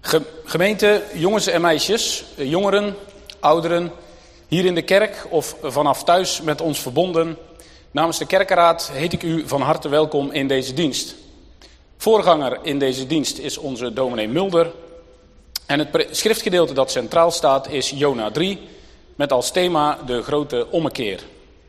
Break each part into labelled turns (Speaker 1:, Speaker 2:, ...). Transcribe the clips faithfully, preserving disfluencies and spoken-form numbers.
Speaker 1: Gemeente, jongens en meisjes, jongeren, ouderen, hier in de kerk of vanaf thuis met ons verbonden. Namens de kerkenraad heet ik u van harte welkom in deze dienst. Voorganger in deze dienst is onze dominee Mulder. En het schriftgedeelte dat centraal staat is Jona drie, met als thema de grote ommekeer.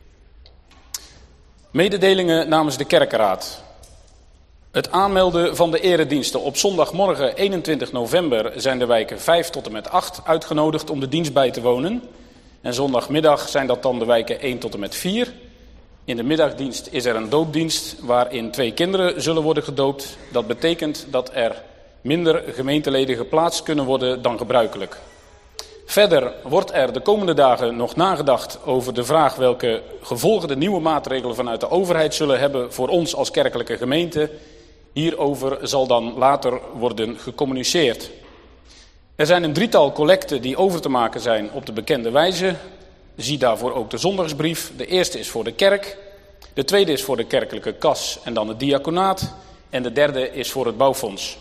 Speaker 1: Mededelingen namens de kerkenraad. Het aanmelden van de erediensten. Op zondagmorgen eenentwintig november zijn de wijken vijf tot en met acht uitgenodigd om de dienst bij te wonen. En zondagmiddag zijn dat dan de wijken één tot en met vier. In de middagdienst is er een doopdienst waarin twee kinderen zullen worden gedoopt. Dat betekent dat er minder gemeenteleden geplaatst kunnen worden dan gebruikelijk. Verder wordt er de komende dagen nog nagedacht over de vraag welke gevolgen de nieuwe maatregelen vanuit de overheid zullen hebben voor ons als kerkelijke gemeente. Hierover zal dan later worden gecommuniceerd. Er zijn een drietal collecten die over te maken zijn op de bekende wijze. Zie daarvoor ook de zondagsbrief. De eerste is voor de kerk, de tweede is voor de kerkelijke kas en dan het diaconaat en de derde is voor het bouwfonds.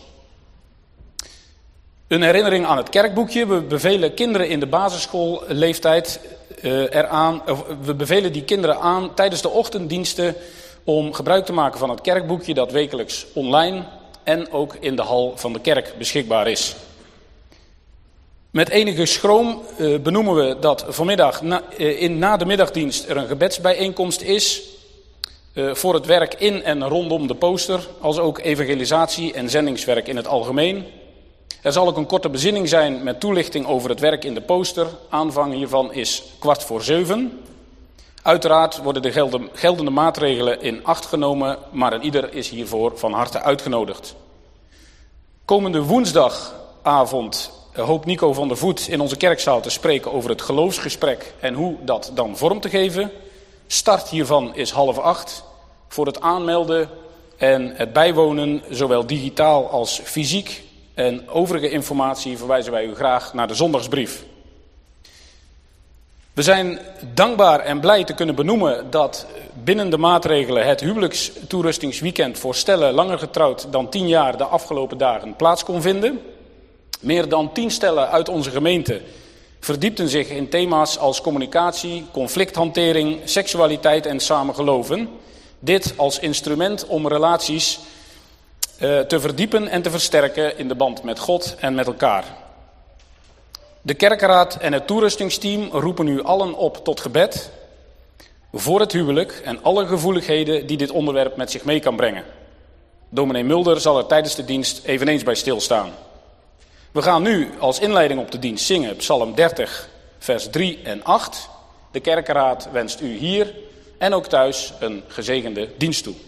Speaker 1: Een herinnering aan het kerkboekje. We bevelen kinderen in de basisschoolleeftijd uh, eraan. Uh, we bevelen die kinderen aan tijdens de ochtenddiensten om gebruik te maken van het kerkboekje dat wekelijks online en ook in de hal van de kerk beschikbaar is. Met enige schroom uh, benoemen we dat vanmiddag na, uh, in, na de middagdienst er een gebedsbijeenkomst is uh, voor het werk in en rondom de poster, als ook evangelisatie en zendingswerk in het algemeen. Er zal ook een korte bezinning zijn met toelichting over het werk in de poster. Aanvang hiervan is kwart voor zeven. Uiteraard worden de geldende maatregelen in acht genomen, maar een ieder is hiervoor van harte uitgenodigd. Komende woensdagavond hoopt Nico van der Voet in onze kerkzaal te spreken over het geloofsgesprek en hoe dat dan vorm te geven. Start hiervan is half acht. Voor het aanmelden en het bijwonen, zowel digitaal als fysiek, en overige informatie verwijzen wij u graag naar de zondagsbrief. We zijn dankbaar en blij te kunnen benoemen dat binnen de maatregelen het huwelijkstoerustingsweekend voor stellen langer getrouwd dan tien jaar de afgelopen dagen plaats kon vinden. Meer dan tien stellen uit onze gemeente verdiepten zich in thema's als communicatie, conflicthantering, seksualiteit en samengeloven. Dit als instrument om relaties te verdiepen en te versterken in de band met God en met elkaar. De kerkenraad en het toerustingsteam roepen u allen op tot gebed voor het huwelijk en alle gevoeligheden die dit onderwerp met zich mee kan brengen. Dominee Mulder zal er tijdens de dienst eveneens bij stilstaan. We gaan nu als inleiding op de dienst zingen Psalm dertig, vers drie en acht. De kerkenraad wenst u hier en ook thuis een gezegende dienst toe.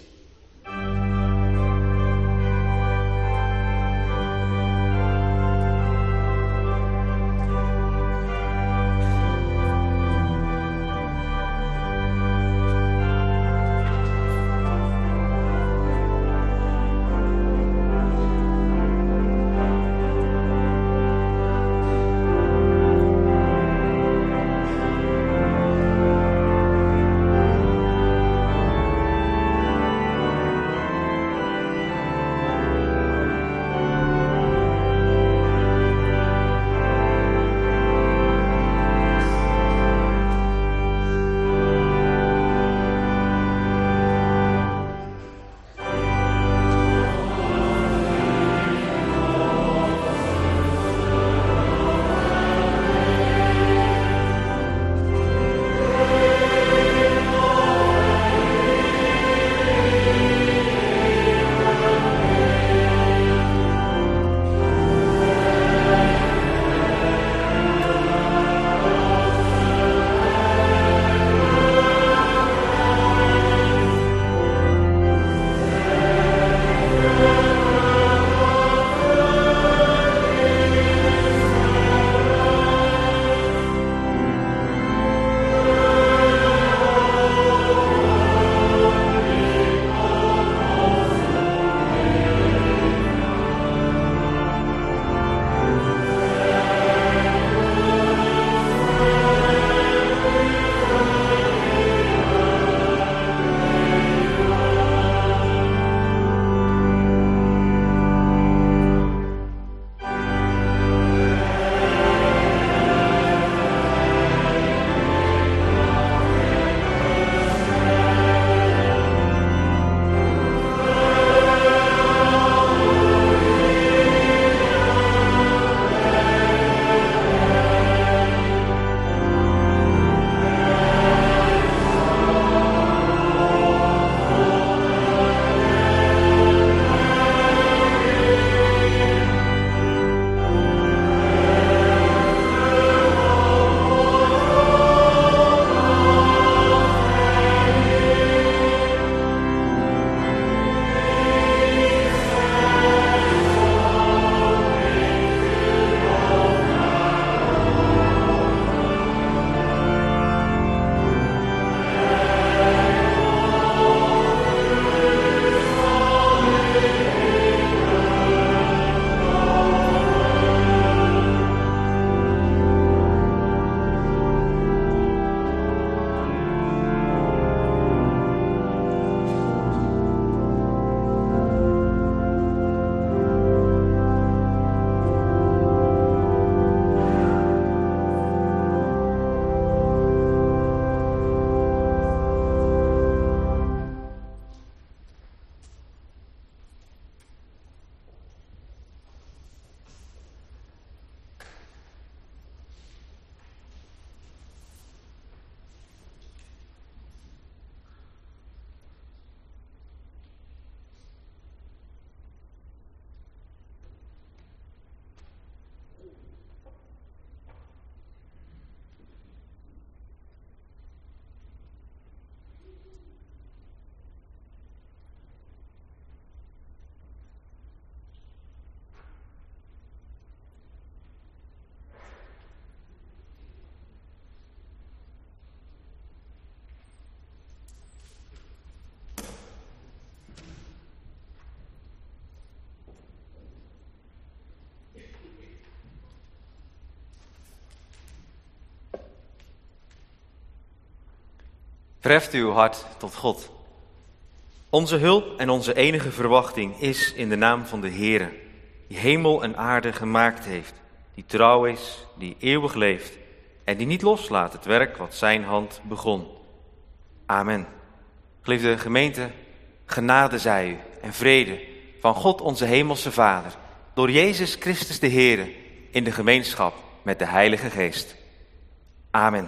Speaker 2: Verheft uw hart tot God. Onze hulp en onze enige verwachting is in de naam van de Heere, die hemel en aarde gemaakt heeft, die trouw is, die eeuwig leeft en die niet loslaat het werk wat zijn hand begon. Amen. Geliefde gemeente, genade zij u en vrede van God onze hemelse Vader, door Jezus Christus de Heere, in de gemeenschap met de Heilige Geest. Amen.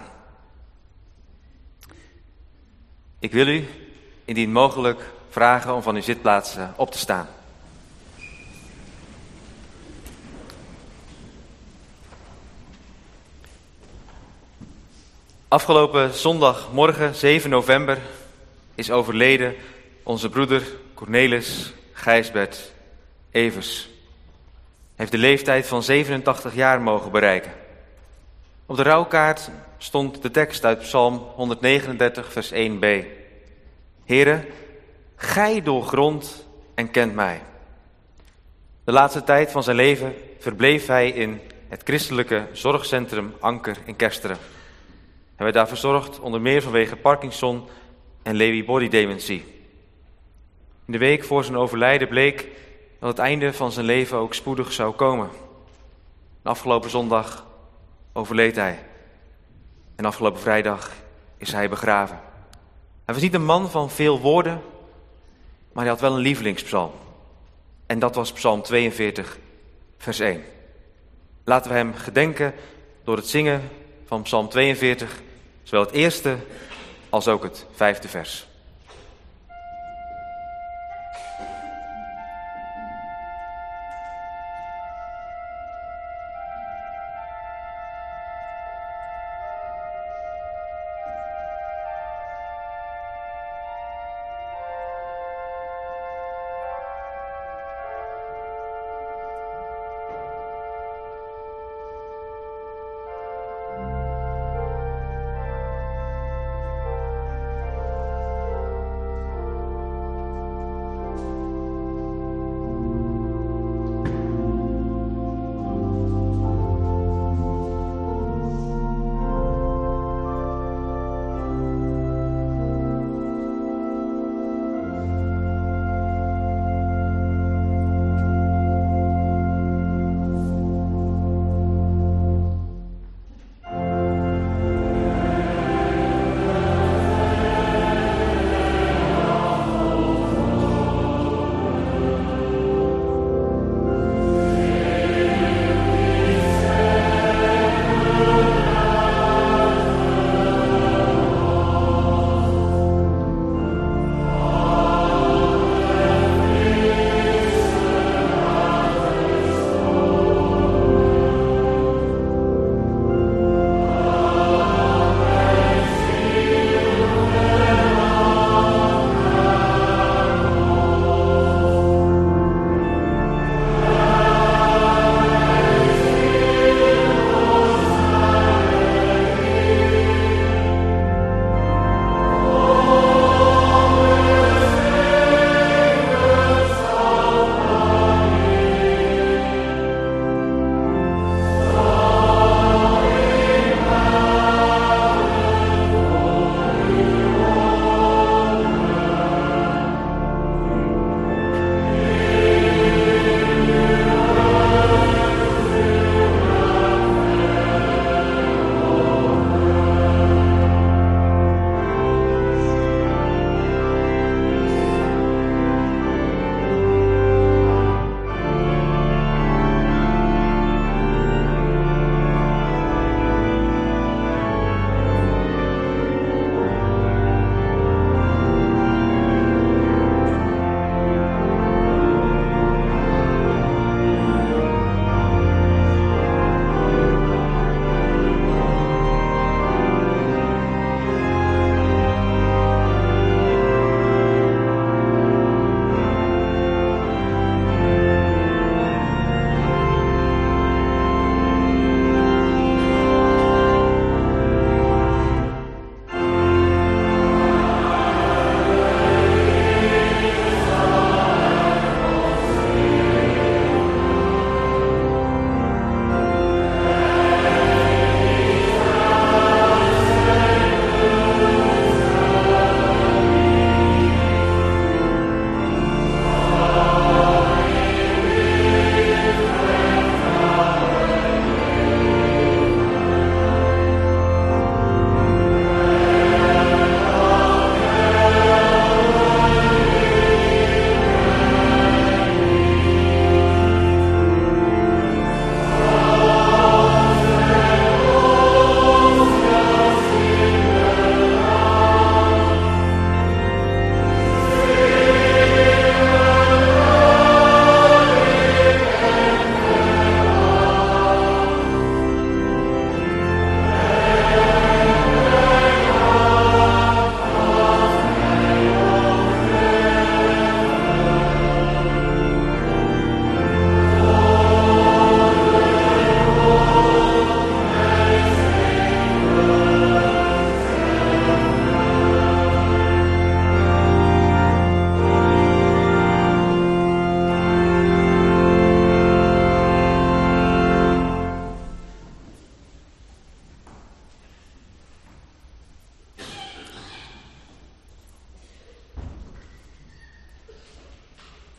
Speaker 2: Ik wil u, indien mogelijk, vragen om van uw zitplaats op te staan. Afgelopen zondagmorgen, zeven november, is overleden onze broeder Cornelis Gijsbert Evers. Hij heeft de leeftijd van zevenentachtig jaar mogen bereiken. Op de rouwkaart stond de tekst uit Psalm honderdnegenendertig, vers één b. Heere, gij doorgrondt en kent mij. De laatste tijd van zijn leven verbleef hij in het christelijke zorgcentrum Anker in Kesteren. Hij werd daar verzorgd, onder meer vanwege Parkinson en Lewy body dementie. In de week voor zijn overlijden bleek dat het einde van zijn leven ook spoedig zou komen. En afgelopen zondag overleed hij. En afgelopen vrijdag is hij begraven. Hij was niet een man van veel woorden, maar hij had wel een lievelingspsalm. En dat was Psalm tweeënveertig, vers één. Laten we hem gedenken door het zingen van Psalm tweeënveertig, zowel het eerste als ook het vijfde vers.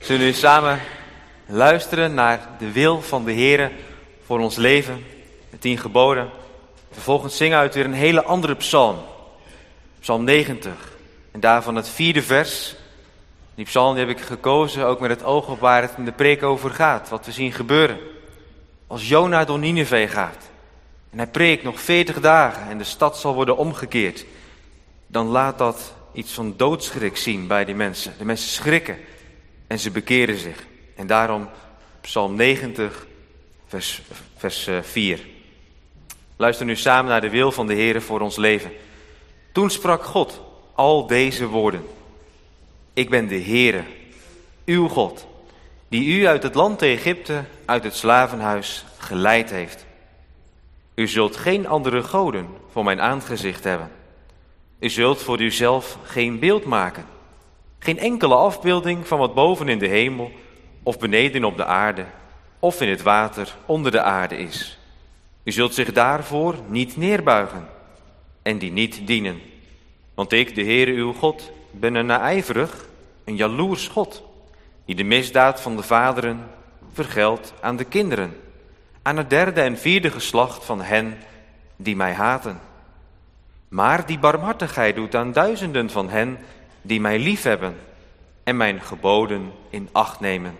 Speaker 2: Zullen we nu samen luisteren naar de wil van de Heere voor ons leven, de tien geboden. Vervolgens zingen we uit weer een hele andere psalm, psalm negentig. En daarvan het vierde vers. Die psalm die heb ik gekozen, ook met het oog op waar het in de preek over gaat, wat we zien gebeuren. Als Jona door Nineve gaat en hij preekt nog veertig dagen en de stad zal worden omgekeerd, dan laat dat iets van doodschrik zien bij die mensen. De mensen schrikken en ze bekeren zich. En daarom psalm negentig, vers, vers vier. Luister nu samen naar de wil van de Heere voor ons leven. Toen sprak God al deze woorden. Ik ben de Heere, uw God, die u uit het land Egypte, uit het slavenhuis, geleid heeft. U zult geen andere goden voor mijn aangezicht hebben. U zult voor uzelf geen beeld maken. Geen enkele afbeelding van wat boven in de hemel, of beneden op de aarde, of in het water onder de aarde is. U zult zich daarvoor niet neerbuigen en die niet dienen. Want ik, de Heere uw God, ben een naijverig, een jaloers God, die de misdaad van de vaderen vergeldt aan de kinderen, aan het derde en vierde geslacht van hen die mij haten. Maar die barmhartigheid doet aan duizenden van hen die mij liefhebben en mijn geboden in acht nemen.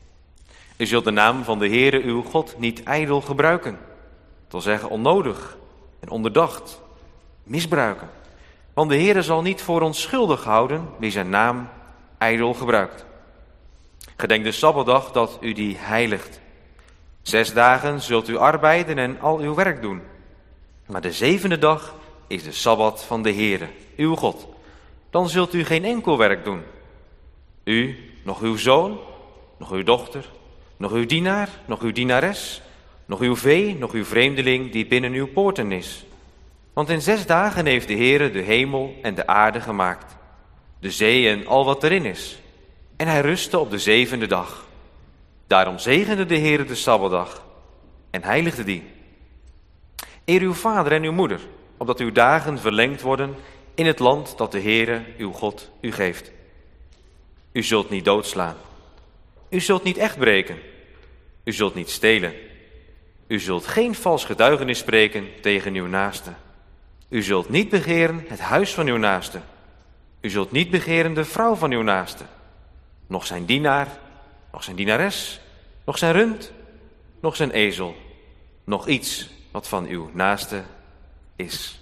Speaker 2: U zult de naam van de Heere uw God niet ijdel gebruiken, dat wil zeggen onnodig en onderdacht, misbruiken. Want de Heere zal niet voor onschuldig houden wie zijn naam ijdel gebruikt. Gedenk de Sabbatdag dat u die heiligt. Zes dagen zult u arbeiden en al uw werk doen. Maar de zevende dag is de Sabbat van de Heere, uw God. Dan zult u geen enkel werk doen. U, nog uw zoon, nog uw dochter, nog uw dienaar, nog uw dienares, nog uw vee, nog uw vreemdeling die binnen uw poorten is. Want in zes dagen heeft de Heere de hemel en de aarde gemaakt, de zee en al wat erin is. En hij rustte op de zevende dag. Daarom zegende de Heere de Sabbatdag en heiligde die. Eer uw vader en uw moeder, opdat uw dagen verlengd worden in het land dat de Heere uw God u geeft. U zult niet doodslaan. U zult niet echt breken. U zult niet stelen. U zult geen vals getuigenis spreken tegen uw naaste. U zult niet begeren het huis van uw naaste. U zult niet begeren de vrouw van uw naaste. Nog zijn dienaar, nog zijn dienares, nog zijn rund, nog zijn ezel. Nog iets wat van uw naaste is.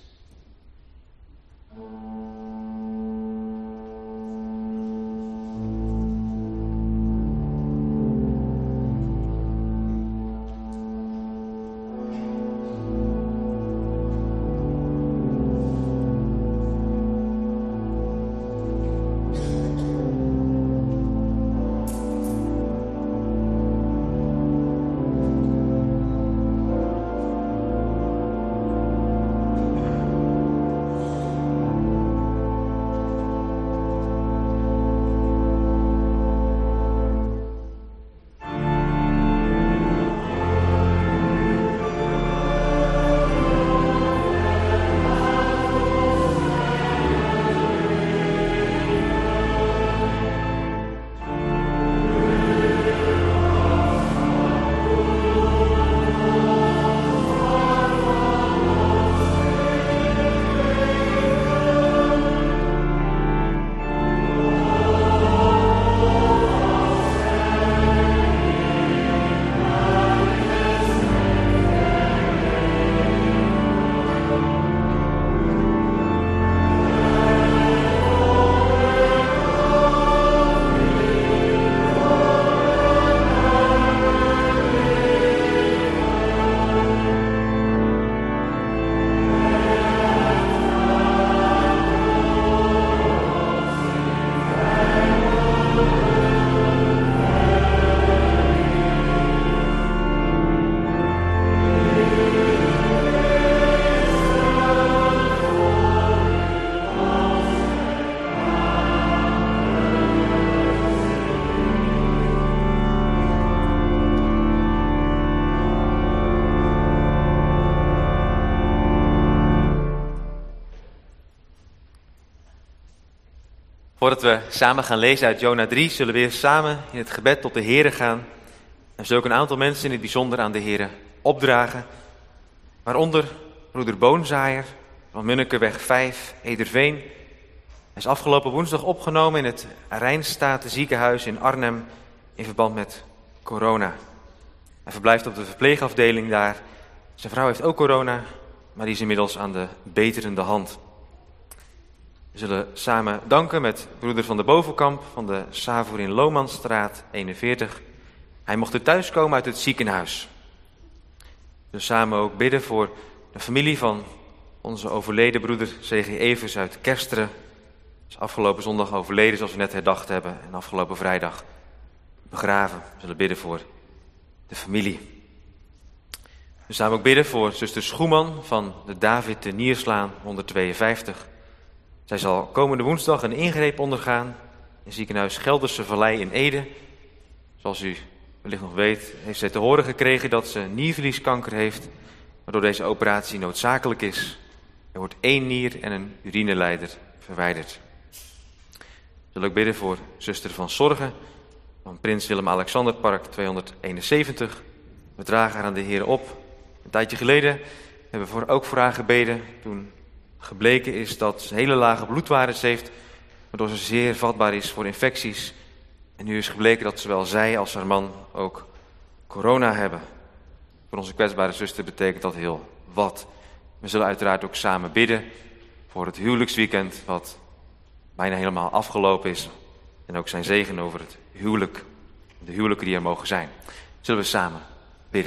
Speaker 2: Voordat we samen gaan lezen uit Jona drie, zullen we weer samen in het gebed tot de Here gaan. En we zullen ook een aantal mensen in het bijzonder aan de Here opdragen. Waaronder broeder Boonzaaier van Munnekenweg vijf, Ederveen. Hij is afgelopen woensdag opgenomen in het Rijnstaten ziekenhuis in Arnhem in verband met corona. Hij verblijft op de verpleegafdeling daar. Zijn vrouw heeft ook corona, maar die is inmiddels aan de beterende hand. We zullen samen danken met broeder van de Bovenkamp van de Savoer in Lomanstraat eenenveertig. Hij mocht er thuiskomen uit het ziekenhuis. We zullen samen ook bidden voor de familie van onze overleden broeder C G Evers uit Kersteren. Hij is afgelopen zondag overleden, zoals we net herdacht hebben, en afgelopen vrijdag begraven. We zullen bidden voor de familie. We samen ook bidden voor zuster Schoeman van de David de Nierslaan honderdtweeënvijftig. Zij zal komende woensdag een ingreep ondergaan in ziekenhuis Gelderse Vallei in Ede. Zoals u wellicht nog weet, heeft zij te horen gekregen dat ze niervlieskanker heeft, waardoor deze operatie noodzakelijk is. Er wordt één nier en een urineleider verwijderd. We zullen ook bidden voor zuster van Zorgen van Prins Willem-Alexanderpark tweehonderdeenenzeventig. We dragen haar aan de Heer op. Een tijdje geleden hebben we voor, ook voor haar gebeden toen gebleken is dat ze hele lage bloedwaardes heeft, waardoor ze zeer vatbaar is voor infecties. En nu is gebleken dat zowel zij als haar man ook corona hebben. Voor onze kwetsbare zuster betekent dat heel wat. We zullen uiteraard ook samen bidden voor het huwelijksweekend, wat bijna helemaal afgelopen is. En ook zijn zegen over het huwelijk, de huwelijken die er mogen zijn. Zullen we samen bidden.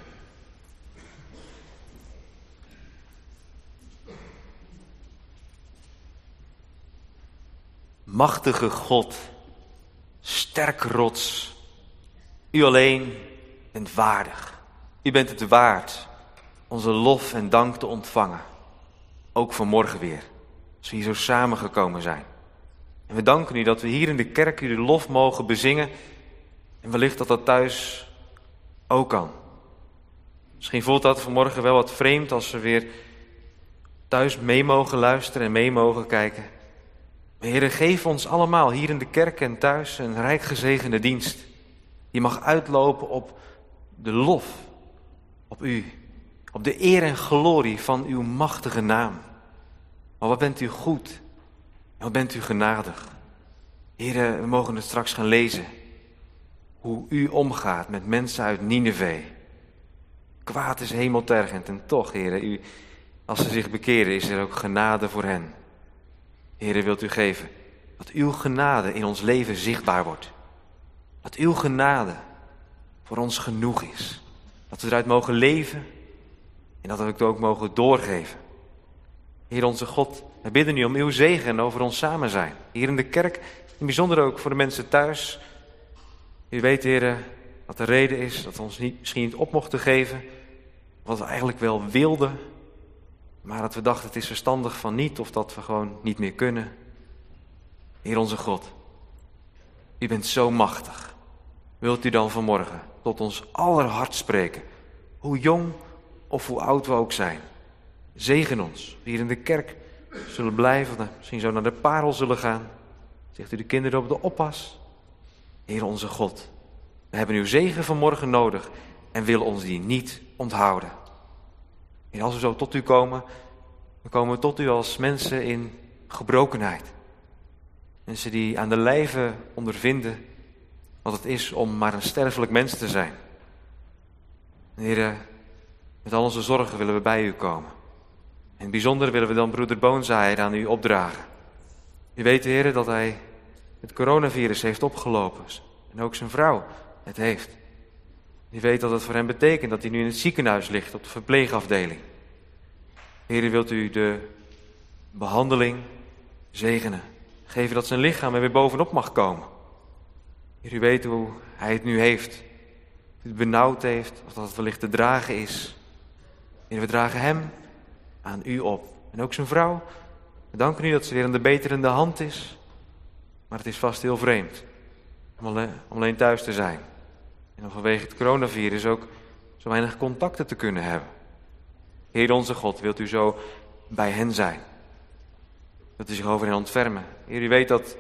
Speaker 2: Machtige God, sterke rots, u alleen bent waardig. U bent het waard onze lof en dank te ontvangen. Ook vanmorgen weer, als we hier zo samengekomen zijn. En we danken u dat we hier in de kerk u de lof mogen bezingen. En wellicht dat dat thuis ook kan. Misschien voelt dat vanmorgen wel wat vreemd als we weer thuis mee mogen luisteren en mee mogen kijken. Maar Heere, geef ons allemaal hier in de kerk en thuis een rijk gezegende dienst. Die mag uitlopen op de lof, op u, op de eer en glorie van uw machtige naam. Maar wat bent u goed en wat bent u genadig. Heere, we mogen het straks gaan lezen. Hoe u omgaat met mensen uit Nineve. Kwaad is hemeltergend en toch, Heere, u, als ze zich bekeren is er ook genade voor hen. Heere, wilt u geven dat uw genade in ons leven zichtbaar wordt. Dat uw genade voor ons genoeg is. Dat we eruit mogen leven en dat we het ook mogen doorgeven. Heer onze God, we bidden u om uw zegen over ons samen zijn. Hier in de kerk, in bijzonder ook voor de mensen thuis. U weet, Heer, wat de reden is dat we ons niet, misschien niet op mochten geven. Wat we eigenlijk wel wilden. Maar dat we dachten het is verstandig van niet of dat we gewoon niet meer kunnen. Heer onze God, u bent zo machtig. Wilt u dan vanmorgen tot ons aller hart spreken. Hoe jong of hoe oud we ook zijn. Zegen ons. We hier in de kerk zullen blijven. Misschien zo naar de parel zullen gaan. Zegt u de kinderen op de oppas. Heer onze God, we hebben uw zegen vanmorgen nodig. En willen ons die niet onthouden. En als we zo tot u komen, dan komen we tot u als mensen in gebrokenheid. Mensen die aan de lijve ondervinden wat het is om maar een sterfelijk mens te zijn. Heer, met al onze zorgen willen we bij u komen. In het bijzonder willen we dan broeder Boonzaaier aan u opdragen. U weet, Heer, dat hij het coronavirus heeft opgelopen. En ook zijn vrouw het heeft. U weet dat het voor hem betekent dat hij nu in het ziekenhuis ligt op de verpleegafdeling. Heer, wilt u de behandeling zegenen. Geven dat zijn lichaam er weer bovenop mag komen. Heer, u weet hoe hij het nu heeft. Of hij het benauwd heeft, of dat het wellicht te dragen is. Heer, we dragen hem aan u op. En ook zijn vrouw. We danken u dat ze weer aan de beterende hand is. Maar het is vast heel vreemd om alleen, om alleen thuis te zijn. En om vanwege het coronavirus ook zo weinig contacten te kunnen hebben. Heer onze God, wilt u zo bij hen zijn? Wilt u zich over hen ontfermen? Heer, u weet dat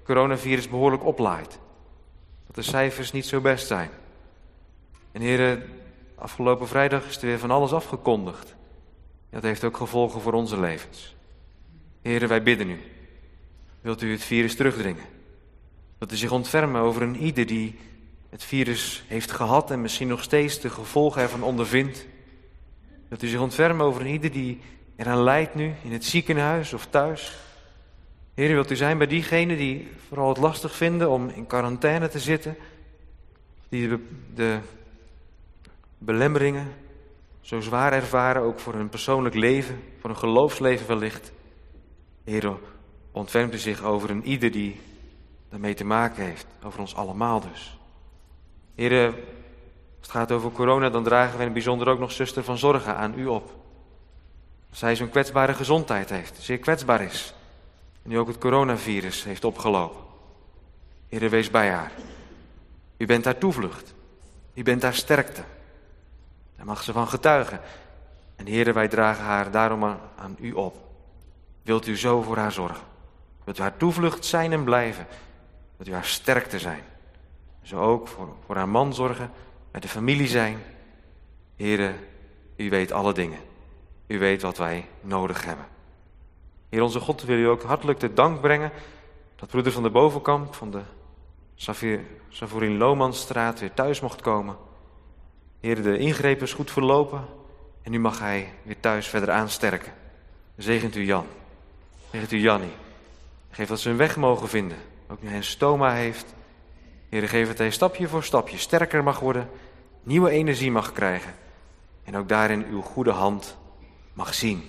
Speaker 2: coronavirus behoorlijk oplaait. Dat de cijfers niet zo best zijn. En heren, afgelopen vrijdag is er weer van alles afgekondigd. Dat heeft ook gevolgen voor onze levens. Heren, wij bidden u. Wilt u het virus terugdringen? Wilt u zich ontfermen over een ieder die het virus heeft gehad en misschien nog steeds de gevolgen ervan ondervindt? Wilt u zich ontfermen over een ieder die eraan lijdt nu, in het ziekenhuis of thuis? Heren, wilt u zijn bij diegenen die vooral het lastig vinden om in quarantaine te zitten? Die de, de belemmeringen zo zwaar ervaren, ook voor hun persoonlijk leven, voor hun geloofsleven wellicht. Heren, ontfermt u zich over een ieder die daarmee te maken heeft, over ons allemaal dus. Heren, als het gaat over corona, dan dragen we in het bijzonder ook nog zuster van Zorgen aan u op. Als zij zo'n kwetsbare gezondheid heeft, zeer kwetsbaar is. En nu ook het coronavirus heeft opgelopen. Heren, wees bij haar. U bent haar toevlucht. U bent haar sterkte. Daar mag ze van getuigen. En Heren, wij dragen haar daarom aan, aan u op. Wilt u zo voor haar zorgen? Wilt u haar toevlucht zijn en blijven? Wilt u haar sterkte zijn? Zo ook voor, voor haar man zorgen, met de familie zijn. Heren, u weet alle dingen. U weet wat wij nodig hebben. Heer onze God, wil u ook hartelijk de dank brengen dat broeder van de Bovenkamp van de Savorin Lomanstraat weer thuis mocht komen. Heer, de ingreep is goed verlopen en nu mag hij weer thuis verder aansterken. Zegent u Jan, zegent u Jannie. Geef dat ze hun weg mogen vinden, ook nu hij een stoma heeft. Heer, geef dat hij stapje voor stapje sterker mag worden, nieuwe energie mag krijgen en ook daarin uw goede hand mag zien.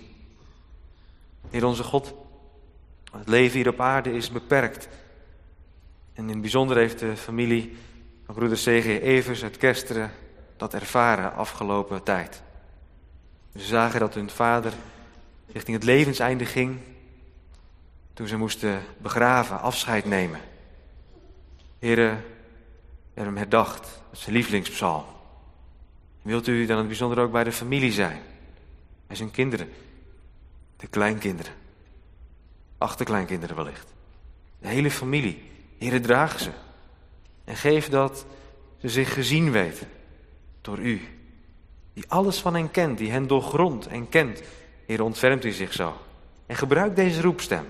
Speaker 2: Heer onze God, het leven hier op aarde is beperkt. En in het bijzonder heeft de familie van broeder C G Evers uit Kesteren dat ervaren afgelopen tijd. Ze zagen dat hun vader richting het levenseinde ging toen ze moesten begraven, afscheid nemen. Heere, we hebben hem herdacht, dat is zijn lievelingspsalm. Wilt u dan in het bijzonder ook bij de familie zijn, bij zijn kinderen, de kleinkinderen, achterkleinkinderen wellicht. De hele familie. Heere, draag ze. En geef dat ze zich gezien weten door u. Die alles van hen kent, die hen doorgrondt en kent. Heere, ontfermt u zich zo. En gebruik deze roepstem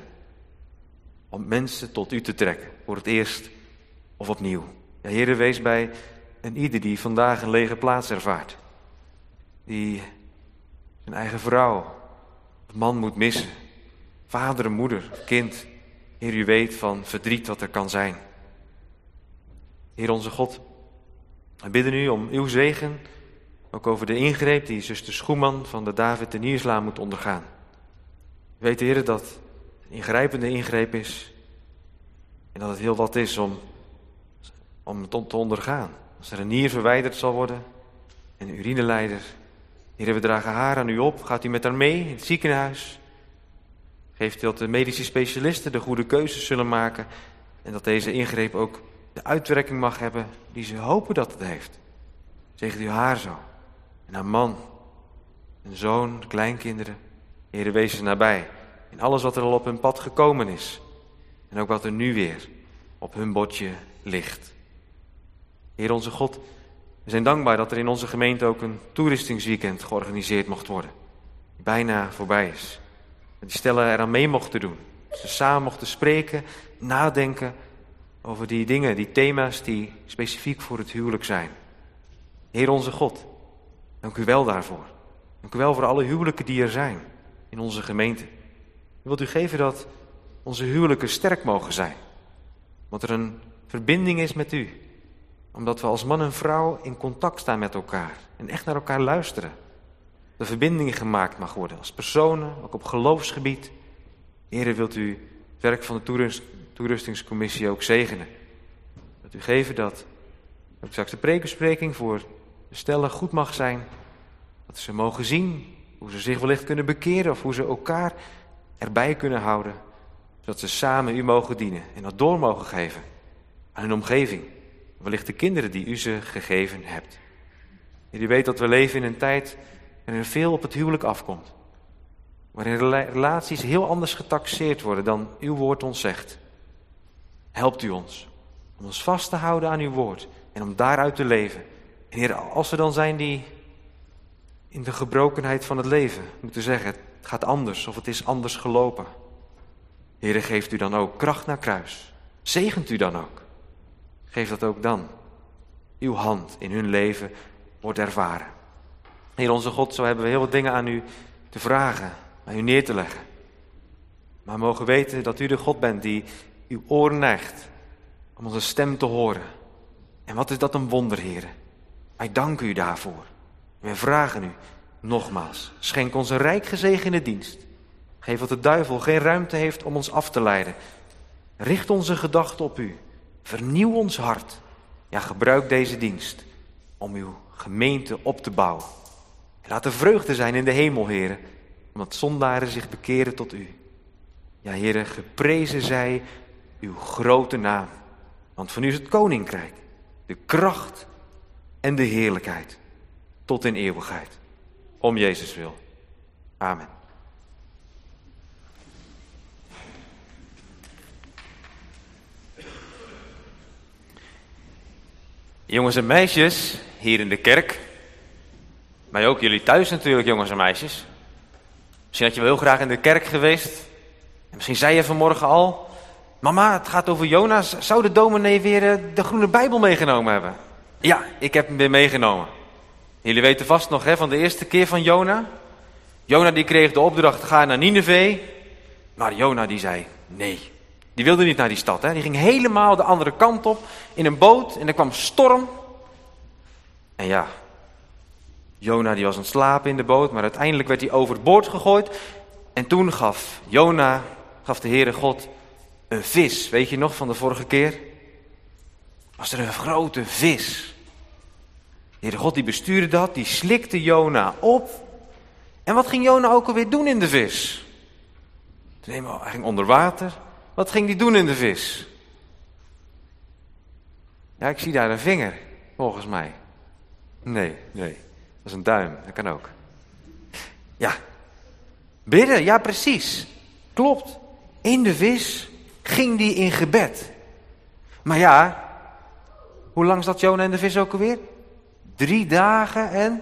Speaker 2: om mensen tot u te trekken. Voor het eerst of opnieuw. Ja, Heere, wees bij een ieder die vandaag een lege plaats ervaart. Die zijn eigen vrouw of man moet missen. Vader, moeder, kind. Heer, u weet van verdriet wat er kan zijn. Heer onze God, we bidden u om uw zegen, ook over de ingreep die zuster Schoeman van de David de Nierslaan moet ondergaan. We weten, Heer, dat het een ingrijpende ingreep is en dat het heel wat is om, om het te ondergaan. Als er een nier verwijderd zal worden en een urineleider. Heer, we dragen haar aan u op. Gaat u met haar mee in het ziekenhuis? Geeft dat de medische specialisten de goede keuzes zullen maken en dat deze ingreep ook de uitwerking mag hebben die ze hopen dat het heeft. Zegent u haar zo. En haar man, een zoon, kleinkinderen. Heere, wees ze nabij in alles wat er al op hun pad gekomen is. En ook wat er nu weer op hun bordje ligt. Heer onze God, we zijn dankbaar dat er in onze gemeente ook een toeristingsweekend georganiseerd mocht worden. Die bijna voorbij is. Dat die stellen eraan mee mochten doen. Ze samen mochten spreken, nadenken over die dingen, die thema's die specifiek voor het huwelijk zijn. Heer onze God, dank u wel daarvoor. Dank u wel voor alle huwelijken die er zijn in onze gemeente. U wilt u geven dat onze huwelijken sterk mogen zijn. Want er een verbinding is met u. Omdat we als man en vrouw in contact staan met elkaar en echt naar elkaar luisteren. De verbinding gemaakt mag worden als personen, ook op geloofsgebied. Heere, wilt u het werk van de toerust, toerustingscommissie ook zegenen. Wilt u geven dat ook straks de preekbespreking voor de stellen goed mag zijn. Dat ze mogen zien hoe ze zich wellicht kunnen bekeren of hoe ze elkaar erbij kunnen houden. Zodat ze samen u mogen dienen en dat door mogen geven aan hun omgeving. Wellicht de kinderen die u ze gegeven hebt. En u weet dat we leven in een tijd waarin er veel op het huwelijk afkomt. Waarin relaties heel anders getaxeerd worden dan uw woord ons zegt. helpt u ons om ons vast te houden aan uw woord en om daaruit te leven. En Heer, als er dan zijn die in de gebrokenheid van het leven moeten zeggen, het gaat anders of het is anders gelopen. Heer, geeft u dan ook kracht naar kruis. Zegent u dan ook. Geef dat ook dan uw hand in hun leven wordt ervaren. Heer onze God, zo hebben we heel wat dingen aan u te vragen, aan u neer te leggen. Maar we mogen weten dat u de God bent die uw oren neigt om onze stem te horen. En wat is dat een wonder, Heer. Wij danken u daarvoor. En we vragen u nogmaals, schenk ons een rijk gezegende dienst. Geef dat de duivel geen ruimte heeft om ons af te leiden. Richt onze gedachten op u. Vernieuw ons hart. Ja, gebruik deze dienst om uw gemeente op te bouwen. En laat er vreugde zijn in de hemel, Heer, omdat zondaren zich bekeren tot u. Ja, Heer, geprezen zij uw grote naam. Want van u is het koninkrijk, de kracht en de heerlijkheid tot in eeuwigheid. Om Jezus wil. Amen. Jongens en meisjes, hier in de kerk. Maar ook jullie thuis natuurlijk, jongens en meisjes. Misschien had je wel heel graag in de kerk geweest. En misschien zei je vanmorgen al, mama, het gaat over Jona. Zou de dominee weer de groene Bijbel meegenomen hebben? Ja, ik heb hem weer meegenomen. Jullie weten vast nog hè, van de eerste keer van Jona. Jona die kreeg de opdracht, ga naar Nineve. Maar Jona die zei, nee. Die wilde niet naar die stad. Hè. Die ging helemaal de andere kant op in een boot. En er kwam storm. En ja, Jona die was aan het slapen in de boot. Maar uiteindelijk werd hij overboord gegooid. En toen gaf Jona, gaf de Heere God een vis. Weet je nog van de vorige keer? Was er een grote vis. De Heere God die bestuurde dat. Die slikte Jona op. En wat ging Jona ook alweer doen in de vis? Hij ging onder water. Wat ging hij doen in de vis? Ja, ik zie daar een vinger, volgens mij. Nee, nee. Dat is een duim, dat kan ook. Ja, bidden, ja precies. Klopt. In de vis ging die in gebed. Maar ja, hoe lang zat Jona in de vis ook alweer? Drie dagen en...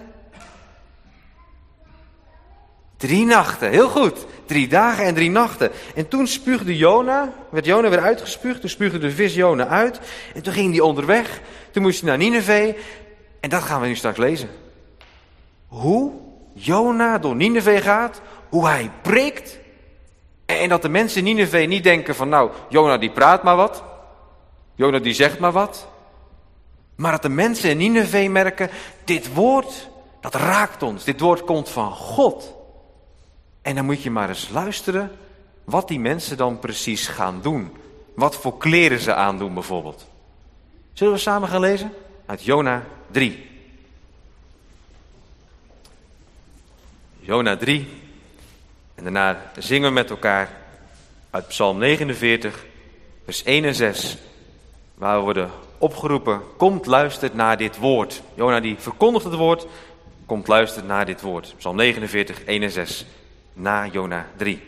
Speaker 2: Drie nachten, heel goed. Drie dagen en drie nachten. En toen spuugde Jona, werd Jona weer uitgespuugd. Toen spuugde de vis Jona uit. En toen ging hij onderweg. Toen moest hij naar Nineve. En dat gaan we nu straks lezen. Hoe Jona door Nineve gaat. Hoe hij preekt. En dat de mensen in Nineve niet denken van nou, Jona die praat maar wat. Jona die zegt maar wat. Maar dat de mensen in Nineve merken, dit woord, dat raakt ons. Dit woord komt van God. En dan moet je maar eens luisteren wat die mensen dan precies gaan doen. Wat voor kleren ze aandoen bijvoorbeeld. Zullen we samen gaan lezen? Uit Jona drie. Jona drie. En daarna zingen we met elkaar uit Psalm negenenveertig, vers één en zes. Waar we worden opgeroepen, komt luistert naar dit woord. Jona die verkondigt het woord, komt luistert naar dit woord. Psalm negenenveertig, één en zes. Na Jona drie.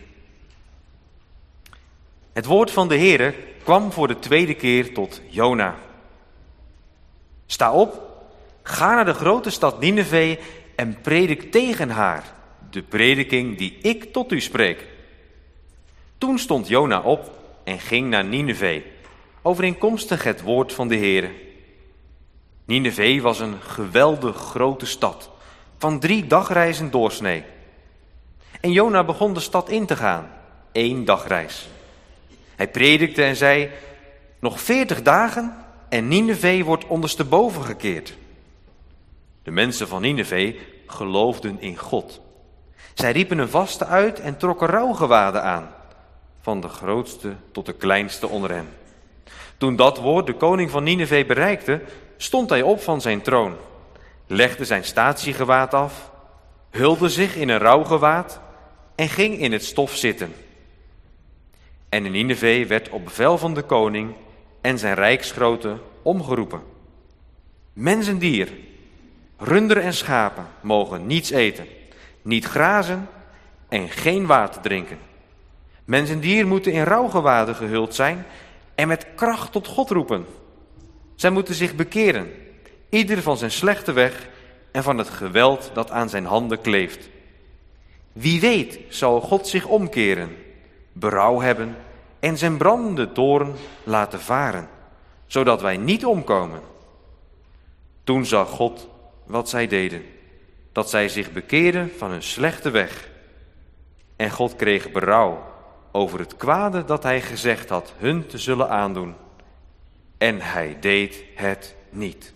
Speaker 2: Het woord van de Heere kwam voor de tweede keer tot Jona. Sta op, ga naar de grote stad Nineve en predik tegen haar, de prediking die ik tot u spreek. Toen stond Jona op en ging naar Nineve, overeenkomstig het woord van de Heere. Nineve was een geweldig grote stad, van drie dagreizen doorsnee. En Jona begon de stad in te gaan, één dagreis. Hij predikte en zei, nog veertig dagen en Nineve wordt ondersteboven gekeerd. De mensen van Nineve geloofden in God. Zij riepen een vaste uit en trokken rouwgewaden aan, van de grootste tot de kleinste onder hen. Toen dat woord de koning van Nineve bereikte, stond hij op van zijn troon, legde zijn statiegewaad af, hulde zich in een rouwgewaad en ging in het stof zitten. En in Nineve werd op bevel van de koning en zijn rijksgroten omgeroepen. Mens en dier, runderen en schapen mogen niets eten, niet grazen en geen water drinken. Mens en dier moeten in rouwgewaden gehuld zijn en met kracht tot God roepen. Zij moeten zich bekeren, ieder van zijn slechte weg en van het geweld dat aan zijn handen kleeft. Wie weet zal God zich omkeren, berouw hebben en zijn brandende toorn laten varen, zodat wij niet omkomen. Toen zag God wat zij deden, dat zij zich bekeerden van hun slechte weg. En God kreeg berouw over het kwade dat hij gezegd had hun te zullen aandoen. En hij deed het niet.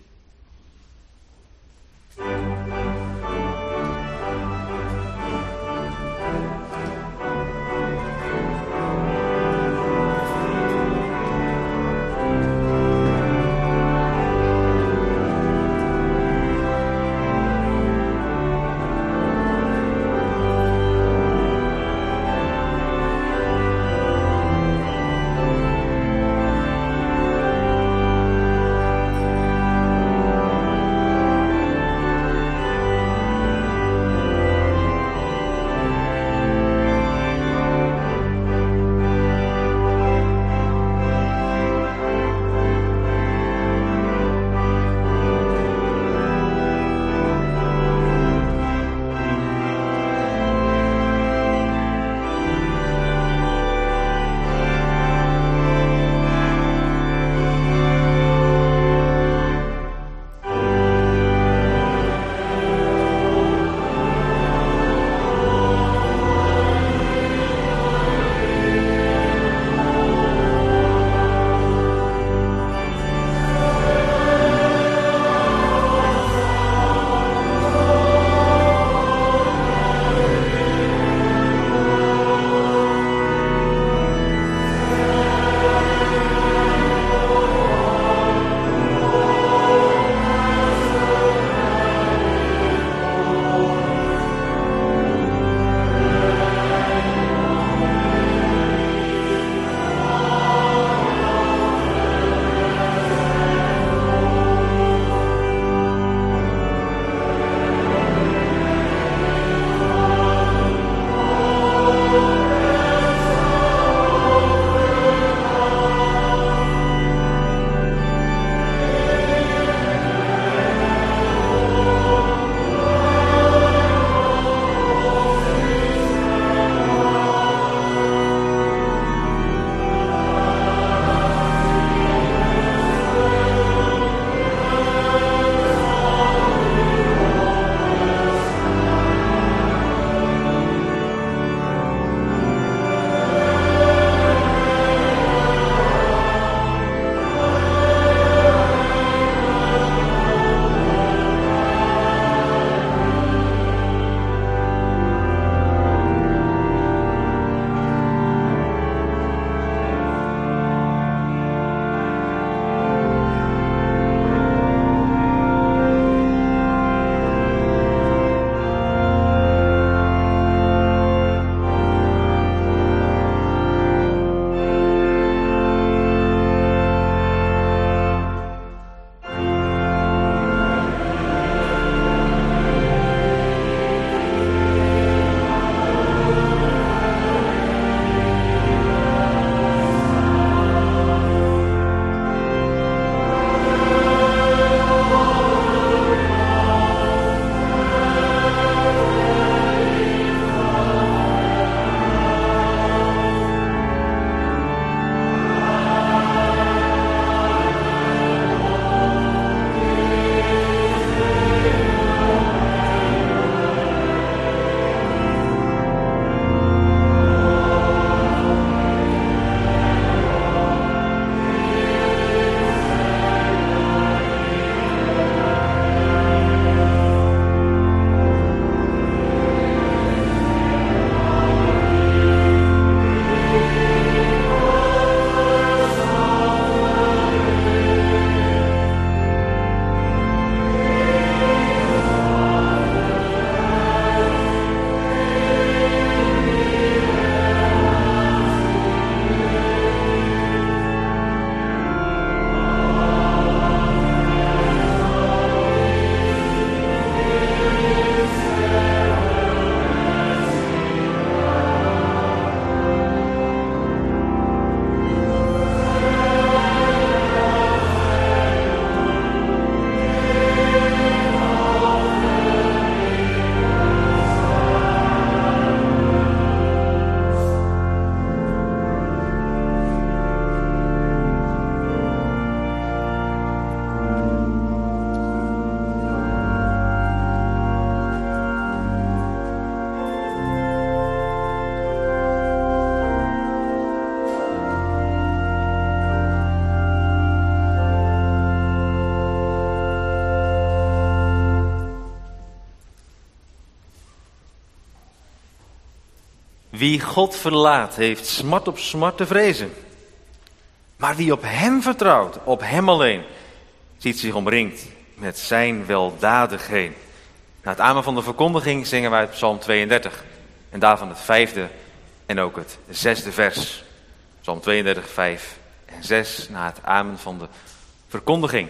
Speaker 2: Wie God verlaat, heeft smart op smart te vrezen. Maar wie op hem vertrouwt, op hem alleen, ziet zich omringd met zijn weldadigheden. Na het amen van de verkondiging zingen wij uit Psalm tweeëndertig. En daarvan het vijfde en ook het zesde vers. Psalm tweeëndertig, vijf en zes, na het amen van de verkondiging.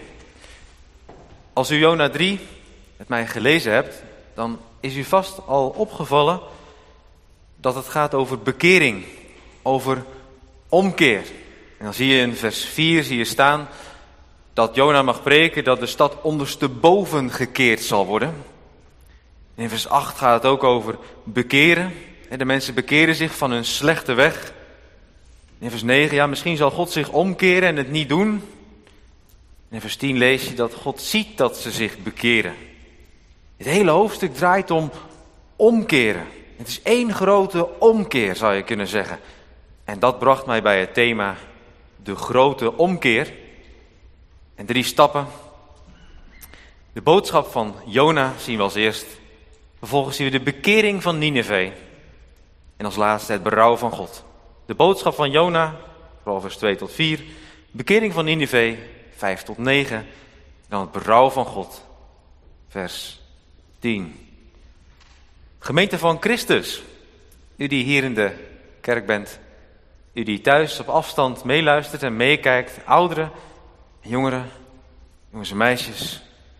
Speaker 2: Als u Jona drie met mij gelezen hebt, dan is u vast al opgevallen dat het gaat over bekering, over omkeer. En dan zie je in vers vier zie je staan dat Jona mag preken dat de stad ondersteboven gekeerd zal worden. En in vers acht gaat het ook over bekeren. De mensen bekeren zich van hun slechte weg. In vers negen, ja, misschien zal God zich omkeren en het niet doen. In vers tien lees je dat God ziet dat ze zich bekeren. Het hele hoofdstuk draait om omkeren. Het is één grote omkeer, zou je kunnen zeggen. En dat bracht mij bij het thema de grote omkeer. En drie stappen. De boodschap van Jona zien we als eerst. Vervolgens zien we de bekering van Nineve. En als laatste het berouw van God. De boodschap van Jona, vooral vers twee tot vier. Bekering van Nineve, vijf tot negen. En dan het berouw van God, vers tien. Gemeente van Christus, u die hier in de kerk bent, u die thuis op afstand meeluistert en meekijkt, ouderen en jongeren, jongens en meisjes.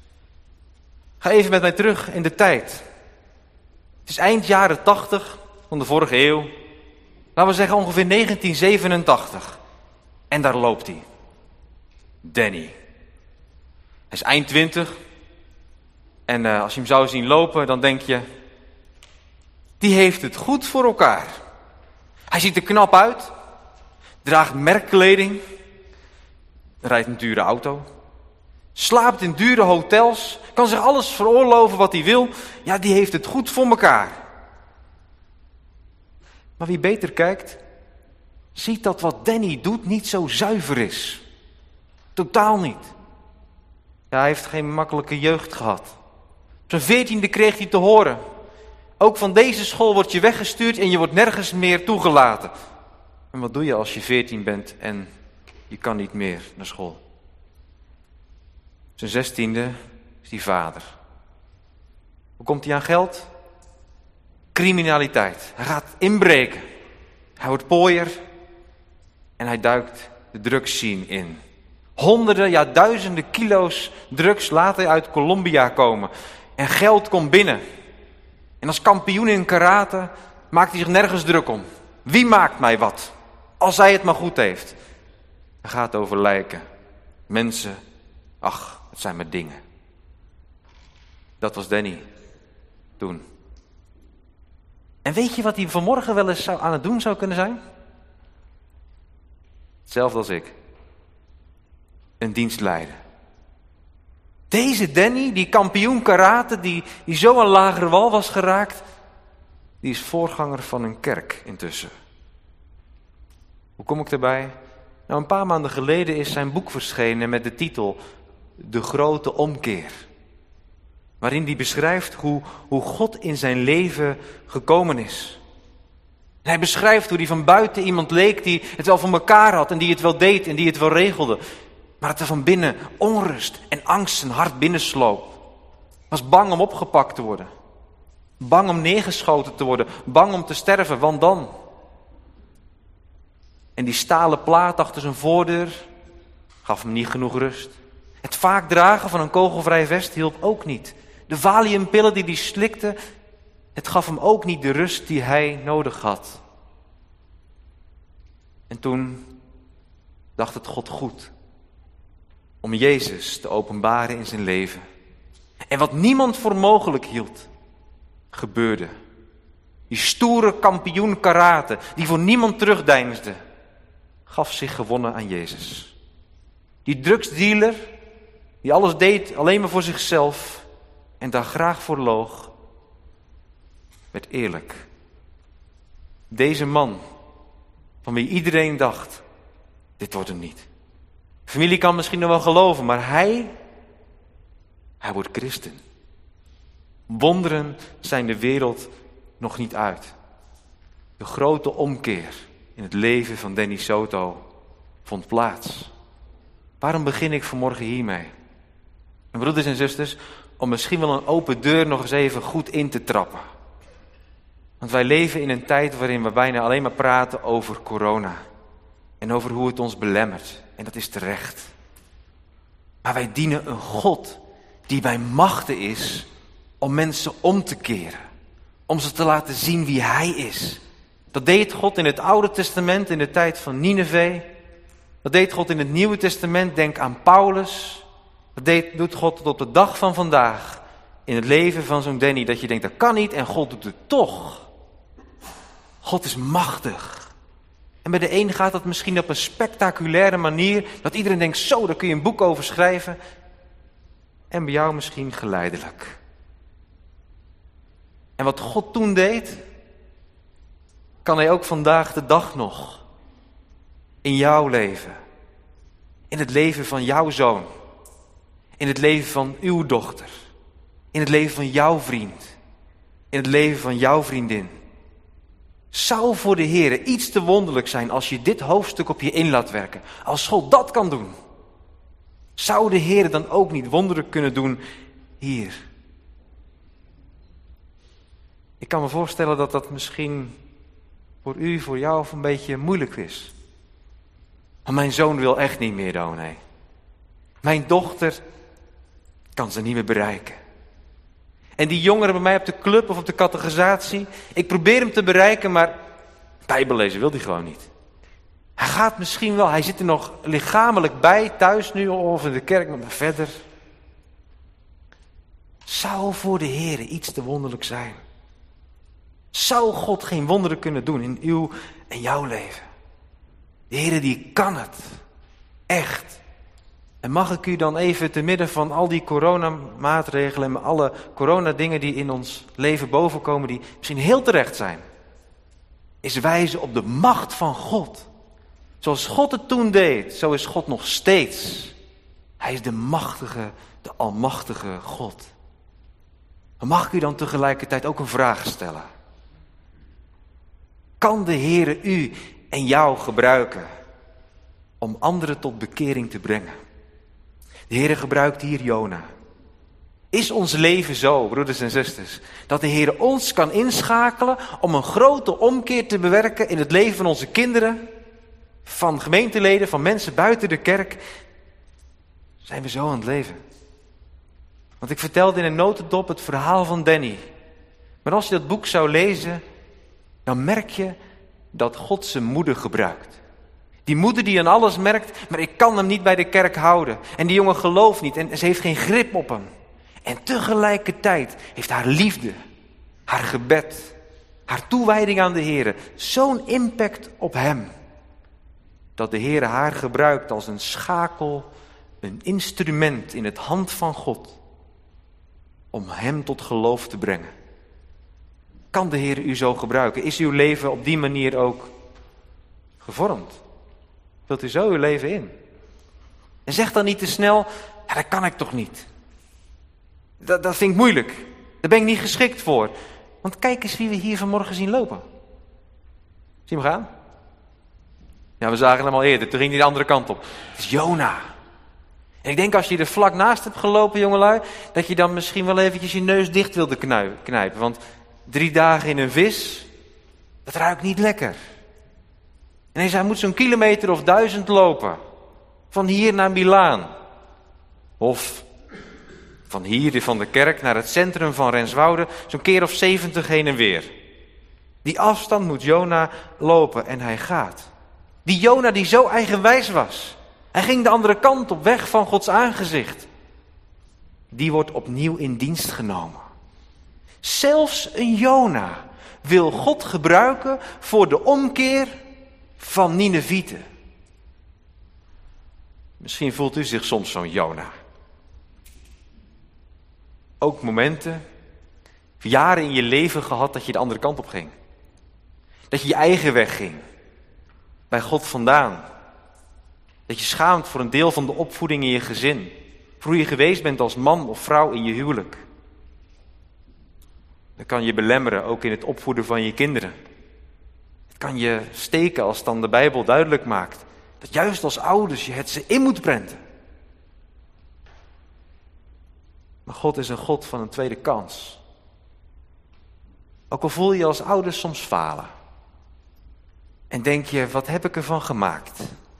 Speaker 2: Ga even met mij terug in de tijd. Het is eind jaren tachtig van de vorige eeuw. Laten we zeggen ongeveer negentien zevenentachtig. En daar loopt hij. Danny. Hij is eind twintig. En uh, als je hem zou zien lopen, dan denk je, die heeft het goed voor elkaar. Hij ziet er knap uit. Draagt merkkleding. Rijdt een dure auto. Slaapt in dure hotels. Kan zich alles veroorloven wat hij wil. Ja, die heeft het goed voor elkaar. Maar wie beter kijkt, ziet dat wat Danny doet niet zo zuiver is. Totaal niet. Ja, hij heeft geen makkelijke jeugd gehad. Op zijn veertiende kreeg hij te horen. Ook van deze school word je weggestuurd en je wordt nergens meer toegelaten. En wat doe je als je veertien bent en je kan niet meer naar school? Op zijn zestiende is hij vader. Hoe komt hij aan geld? Criminaliteit. Hij gaat inbreken. Hij wordt pooier en hij duikt de drugsscene in. Honderden, ja duizenden kilo's drugs laat hij uit Colombia komen. En geld komt binnen. En als kampioen in karate maakt hij zich nergens druk om. Wie maakt mij wat? Als hij het maar goed heeft. Hij gaat over lijken. Mensen, ach, het zijn maar dingen. Dat was Danny toen. En weet je wat hij vanmorgen wel eens zou aan het doen zou kunnen zijn? Hetzelfde als ik. Een dienst leiden. Deze Danny, die kampioen karate, die, die zo aan lagere wal was geraakt, die is voorganger van een kerk intussen. Hoe kom ik erbij? Nou, een paar maanden geleden is zijn boek verschenen met de titel De Grote Omkeer. Waarin hij beschrijft hoe, hoe God in zijn leven gekomen is. En hij beschrijft hoe hij van buiten iemand leek die het wel voor elkaar had en die het wel deed en die het wel regelde. Maar het er van binnen onrust en angst zijn hart binnensloop. Was bang om opgepakt te worden. Bang om neergeschoten te worden. Bang om te sterven, want dan. En die stalen plaat achter zijn voordeur gaf hem niet genoeg rust. Het vaak dragen van een kogelvrij vest hielp ook niet. De valiumpillen die hij slikte, het gaf hem ook niet de rust die hij nodig had. En toen dacht het God goed om Jezus te openbaren in zijn leven. En wat niemand voor mogelijk hield, gebeurde. Die stoere kampioen karate, die voor niemand terugdeinsde, gaf zich gewonnen aan Jezus. Die drugsdealer, die alles deed alleen maar voor zichzelf en daar graag voor loog, werd eerlijk. Deze man, van wie iedereen dacht, dit wordt hem niet. Familie kan misschien nog wel geloven, maar hij, hij wordt christen. Wonderen zijn de wereld nog niet uit. De grote omkeer in het leven van Danny Soto vond plaats. Waarom begin ik vanmorgen hiermee? En broeders en zusters, om misschien wel een open deur nog eens even goed in te trappen. Want wij leven in een tijd waarin we bijna alleen maar praten over corona. En over hoe het ons belemmert. En dat is terecht. Maar wij dienen een God die bij machten is om mensen om te keren. Om ze te laten zien wie Hij is. Dat deed God in het Oude Testament in de tijd van Nineve. Dat deed God in het Nieuwe Testament, denk aan Paulus. Dat deed, doet God tot op de dag van vandaag in het leven van zo'n Danny. Dat je denkt, dat kan niet en God doet het toch. God is machtig. En bij de een gaat dat misschien op een spectaculaire manier. Dat iedereen denkt, zo, daar kun je een boek over schrijven. En bij jou misschien geleidelijk. En wat God toen deed, kan Hij ook vandaag de dag nog. In jouw leven. In het leven van jouw zoon. In het leven van uw dochter. In het leven van jouw vriend. In het leven van jouw vriendin. Zou voor de Heer iets te wonderlijk zijn als je dit hoofdstuk op je in laat werken. Als God dat kan doen. Zou de Heer dan ook niet wonderen kunnen doen hier? Ik kan me voorstellen dat dat misschien voor u, voor jou een beetje moeilijk is. Maar mijn zoon wil echt niet meer, dominee. Mijn dochter kan ze niet meer bereiken. En die jongeren bij mij op de club of op de catechisatie, ik probeer hem te bereiken, maar Bijbel lezen wil hij gewoon niet. Hij gaat misschien wel, hij zit er nog lichamelijk bij, thuis nu of in de kerk, maar verder. Zou voor de Heer iets te wonderlijk zijn? Zou God geen wonderen kunnen doen in uw en jouw leven? De Heer die kan het. Echt. En mag ik u dan even te midden van al die coronamaatregelen en alle coronadingen die in ons leven bovenkomen, die misschien heel terecht zijn, is wijzen op de macht van God. Zoals God het toen deed, zo is God nog steeds. Hij is de machtige, de almachtige God. Maar mag ik u dan tegelijkertijd ook een vraag stellen? Kan de Heere u en jou gebruiken om anderen tot bekering te brengen? De Heere gebruikt hier Jona. Is ons leven zo, broeders en zusters, dat de Heere ons kan inschakelen om een grote omkeer te bewerken in het leven van onze kinderen, van gemeenteleden, van mensen buiten de kerk? Zijn we zo aan het leven? Want ik vertelde in een notendop het verhaal van Danny. Maar als je dat boek zou lezen, dan merk je dat God zijn moeder gebruikt. Die moeder die aan alles merkt, maar ik kan hem niet bij de kerk houden. En die jongen gelooft niet en ze heeft geen grip op hem. En tegelijkertijd heeft haar liefde, haar gebed, haar toewijding aan de Heer zo'n impact op hem. Dat de Heer haar gebruikt als een schakel, een instrument in het hand van God. Om hem tot geloof te brengen. Kan de Heer u zo gebruiken? Is uw leven op die manier ook gevormd? Wilt u zo uw leven in? En zeg dan niet te snel, ja, dat kan ik toch niet. Dat, dat vind ik moeilijk. Daar ben ik niet geschikt voor. Want kijk eens wie we hier vanmorgen zien lopen. Zie je hem gaan? Ja, we zagen hem al eerder. Toen ging hij de andere kant op. Het is Jona. En ik denk als je er vlak naast hebt gelopen, jongelui, dat je dan misschien wel eventjes je neus dicht wilde knijpen. Want drie dagen in een vis, dat ruikt niet lekker. En hij zei, hij moet zo'n kilometer of duizend lopen. Van hier naar Milaan. Of van hier van de kerk naar het centrum van Renswoude. Zo'n keer of zeventig heen en weer. Die afstand moet Jona lopen en hij gaat. Die Jona die zo eigenwijs was. Hij ging de andere kant op, weg van Gods aangezicht. Die wordt opnieuw in dienst genomen. Zelfs een Jona wil God gebruiken voor de omkeer van Ninevieten. Misschien voelt u zich soms zo'n Jona. Ook momenten, jaren in je leven gehad dat je de andere kant op ging. Dat je je eigen weg ging. Bij God vandaan. Dat je schaamt voor een deel van de opvoeding in je gezin. Voor hoe je geweest bent als man of vrouw in je huwelijk. Dat kan je belemmeren, ook in het opvoeden van je kinderen. kan je steken als dan de Bijbel duidelijk maakt dat juist als ouders je het ze in moet prenten. Maar God is een God van een tweede kans. Ook al voel je als ouders soms falen. En denk je, wat heb ik ervan gemaakt?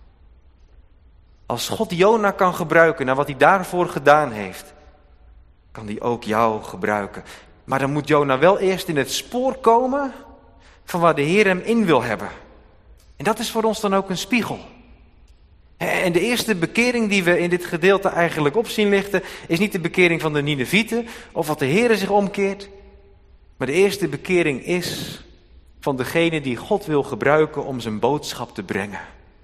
Speaker 2: Als God Jona kan gebruiken naar wat hij daarvoor gedaan heeft, kan hij ook jou gebruiken. Maar dan moet Jona wel eerst in het spoor komen van waar de Heer hem in wil hebben. En dat is voor ons dan ook een spiegel. En de eerste bekering die we in dit gedeelte eigenlijk op zien lichten, is niet de bekering van de Ninevieten of wat de Heer zich omkeert. Maar de eerste bekering is van degene die God wil gebruiken om zijn boodschap te brengen.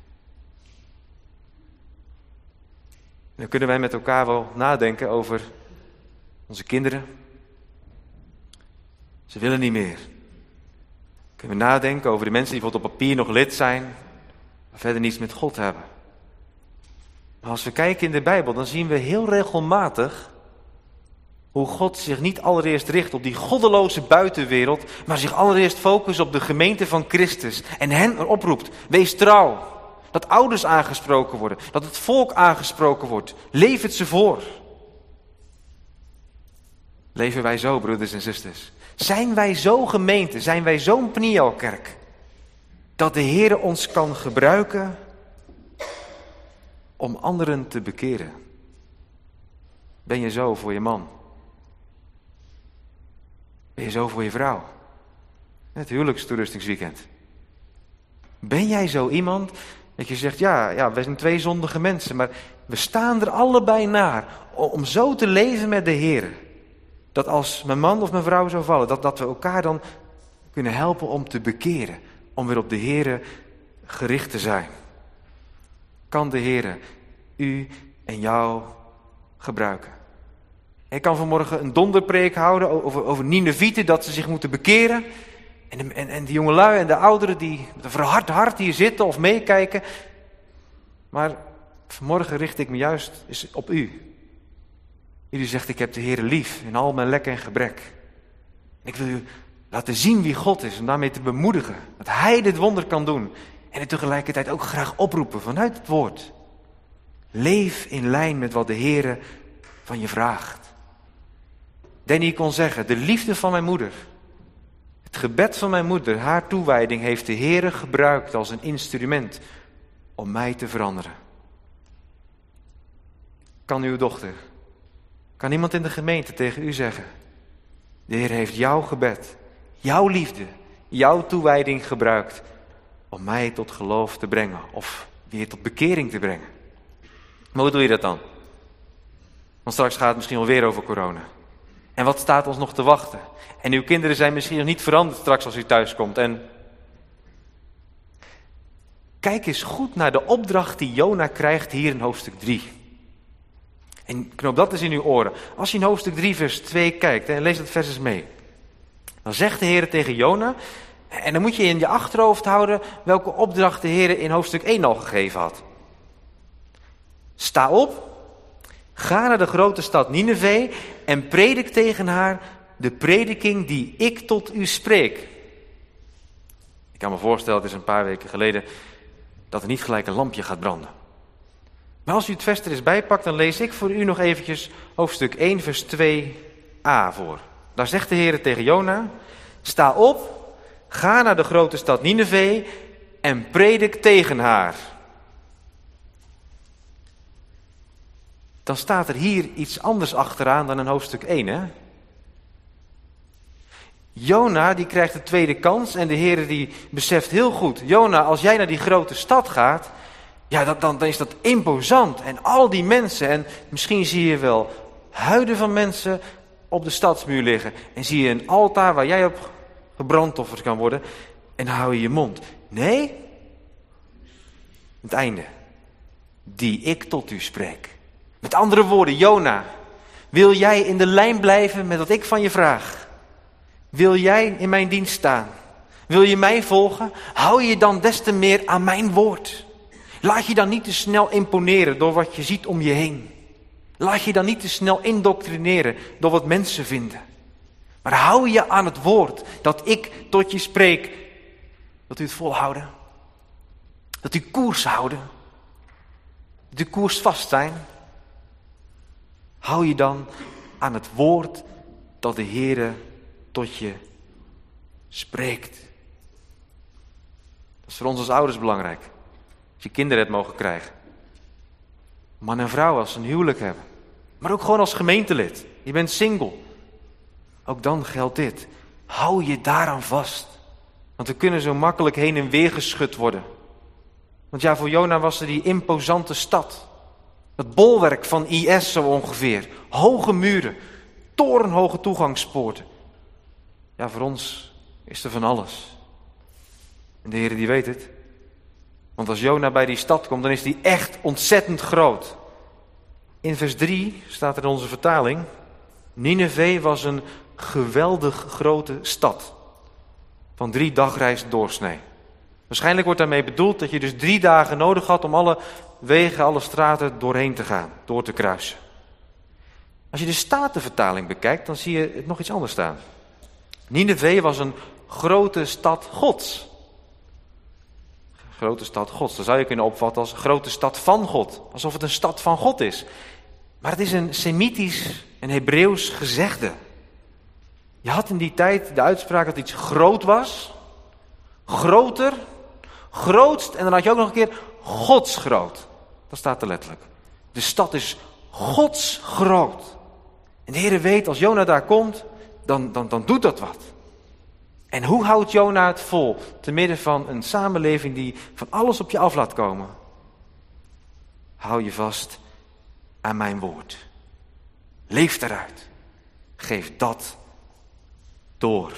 Speaker 2: Dan kunnen wij met elkaar wel nadenken over onze kinderen. Ze willen niet meer. Kunnen we nadenken over de mensen die bijvoorbeeld op papier nog lid zijn, maar verder niets met God hebben. Maar als we kijken in de Bijbel, dan zien we heel regelmatig hoe God zich niet allereerst richt op die goddeloze buitenwereld, maar zich allereerst focust op de gemeente van Christus en hen erop roept: wees trouw. Dat ouders aangesproken worden, dat het volk aangesproken wordt. Leef het ze voor. Leven wij zo, broeders en zusters? Zijn wij zo gemeente, zijn wij zo'n Penielkerk, dat de Heer ons kan gebruiken om anderen te bekeren? Ben je zo voor je man? Ben je zo voor je vrouw? Het huwelijkstoerustingsweekend. Ben jij zo iemand dat je zegt, ja, ja, wij zijn twee zondige mensen, maar we staan er allebei naar om zo te leven met de Heer. Dat als mijn man of mijn vrouw zou vallen, dat, dat we elkaar dan kunnen helpen om te bekeren. Om weer op de Heer gericht te zijn. Kan de Heer u en jou gebruiken? Ik kan vanmorgen een donderpreek houden over, over Ninevieten, dat ze zich moeten bekeren. En, de, en, en die jongelui en de ouderen die met een verhard hart hier zitten of meekijken. Maar vanmorgen richt ik me juist eens op u. U zegt, ik heb de Heer lief in al mijn lek en gebrek. Ik wil u laten zien wie God is en daarmee te bemoedigen. Dat Hij dit wonder kan doen. En het tegelijkertijd ook graag oproepen vanuit het woord. Leef in lijn met wat de Heer van je vraagt. Danny kon zeggen, de liefde van mijn moeder. Het gebed van mijn moeder, haar toewijding heeft de Heer gebruikt als een instrument om mij te veranderen. Kan uw dochter, kan iemand in de gemeente tegen u zeggen, de Heer heeft jouw gebed, jouw liefde, jouw toewijding gebruikt om mij tot geloof te brengen of weer tot bekering te brengen. Maar hoe doe je dat dan? Want straks gaat het misschien wel weer over corona. En wat staat ons nog te wachten? En uw kinderen zijn misschien nog niet veranderd straks als u thuis komt. En kijk eens goed naar de opdracht die Jona krijgt hier in hoofdstuk drie. En knoop dat eens in uw oren. Als je in hoofdstuk drie vers twee kijkt en lees dat vers eens mee. Dan zegt de Heer tegen Jona, en dan moet je in je achterhoofd houden welke opdracht de Heer in hoofdstuk één al gegeven had. Sta op, ga naar de grote stad Nineve en predik tegen haar de prediking die ik tot u spreek. Ik kan me voorstellen, het is een paar weken geleden, dat er niet gelijk een lampje gaat branden. Maar als u het vers er eens bijpakt, dan lees ik voor u nog eventjes hoofdstuk één vers twee a voor. Daar zegt de Heer tegen Jona, sta op, ga naar de grote stad Nineve en predik tegen haar. Dan staat er hier iets anders achteraan dan in hoofdstuk één, hè? Jona die krijgt de tweede kans en de Heer die beseft heel goed, Jona, als jij naar die grote stad gaat, ja, dat, dan, dan is dat imposant. En al die mensen, en misschien zie je wel huiden van mensen op de stadsmuur liggen. En zie je een altaar waar jij op gebrandofferd kan worden. En dan hou je je mond. Nee, het einde. Die ik tot u spreek. Met andere woorden, Jona, wil jij in de lijn blijven met wat ik van je vraag? Wil jij in mijn dienst staan? Wil je mij volgen? Hou je dan des te meer aan mijn woord. Laat je dan niet te snel imponeren door wat je ziet om je heen. Laat je dan niet te snel indoctrineren door wat mensen vinden. Maar hou je aan het woord dat ik tot je spreek. Wilt u het volhouden? Wilt u koers houden? Wilt u koers vast zijn? Hou je dan aan het woord dat de Heere tot je spreekt. Dat is voor ons als ouders belangrijk. Als je kinderen hebt mogen krijgen. Man en vrouw als ze een huwelijk hebben. Maar ook gewoon als gemeentelid. Je bent single. Ook dan geldt dit. Hou je daaraan vast. Want we kunnen zo makkelijk heen en weer geschud worden. Want ja, voor Jona was er die imposante stad. Het bolwerk van I S zo ongeveer. Hoge muren. Torenhoge toegangspoorten. Ja, voor ons is er van alles. En de Heer die weet het. Want als Jona bij die stad komt, dan is die echt ontzettend groot. In vers drie staat er in onze vertaling. Nineve was een geweldig grote stad. Van drie dagreizen doorsnee. Waarschijnlijk wordt daarmee bedoeld dat je dus drie dagen nodig had om alle wegen, alle straten doorheen te gaan, door te kruisen. Als je de Statenvertaling bekijkt, dan zie je het nog iets anders staan. Nineve was een grote stad Gods. Grote stad Gods, dat zou je kunnen opvatten als grote stad van God. Alsof het een stad van God is. Maar het is een Semitisch, een Hebreeuws gezegde. Je had in die tijd de uitspraak dat iets groot was, groter, grootst en dan had je ook nog een keer godsgroot. Dat staat er letterlijk. De stad is godsgroot. En de Heer weet, als Jona daar komt, dan, dan, dan doet dat wat. En hoe houdt Jona het vol te midden van een samenleving die van alles op je af laat komen? Hou je vast aan mijn woord. Leef daaruit. Geef dat door.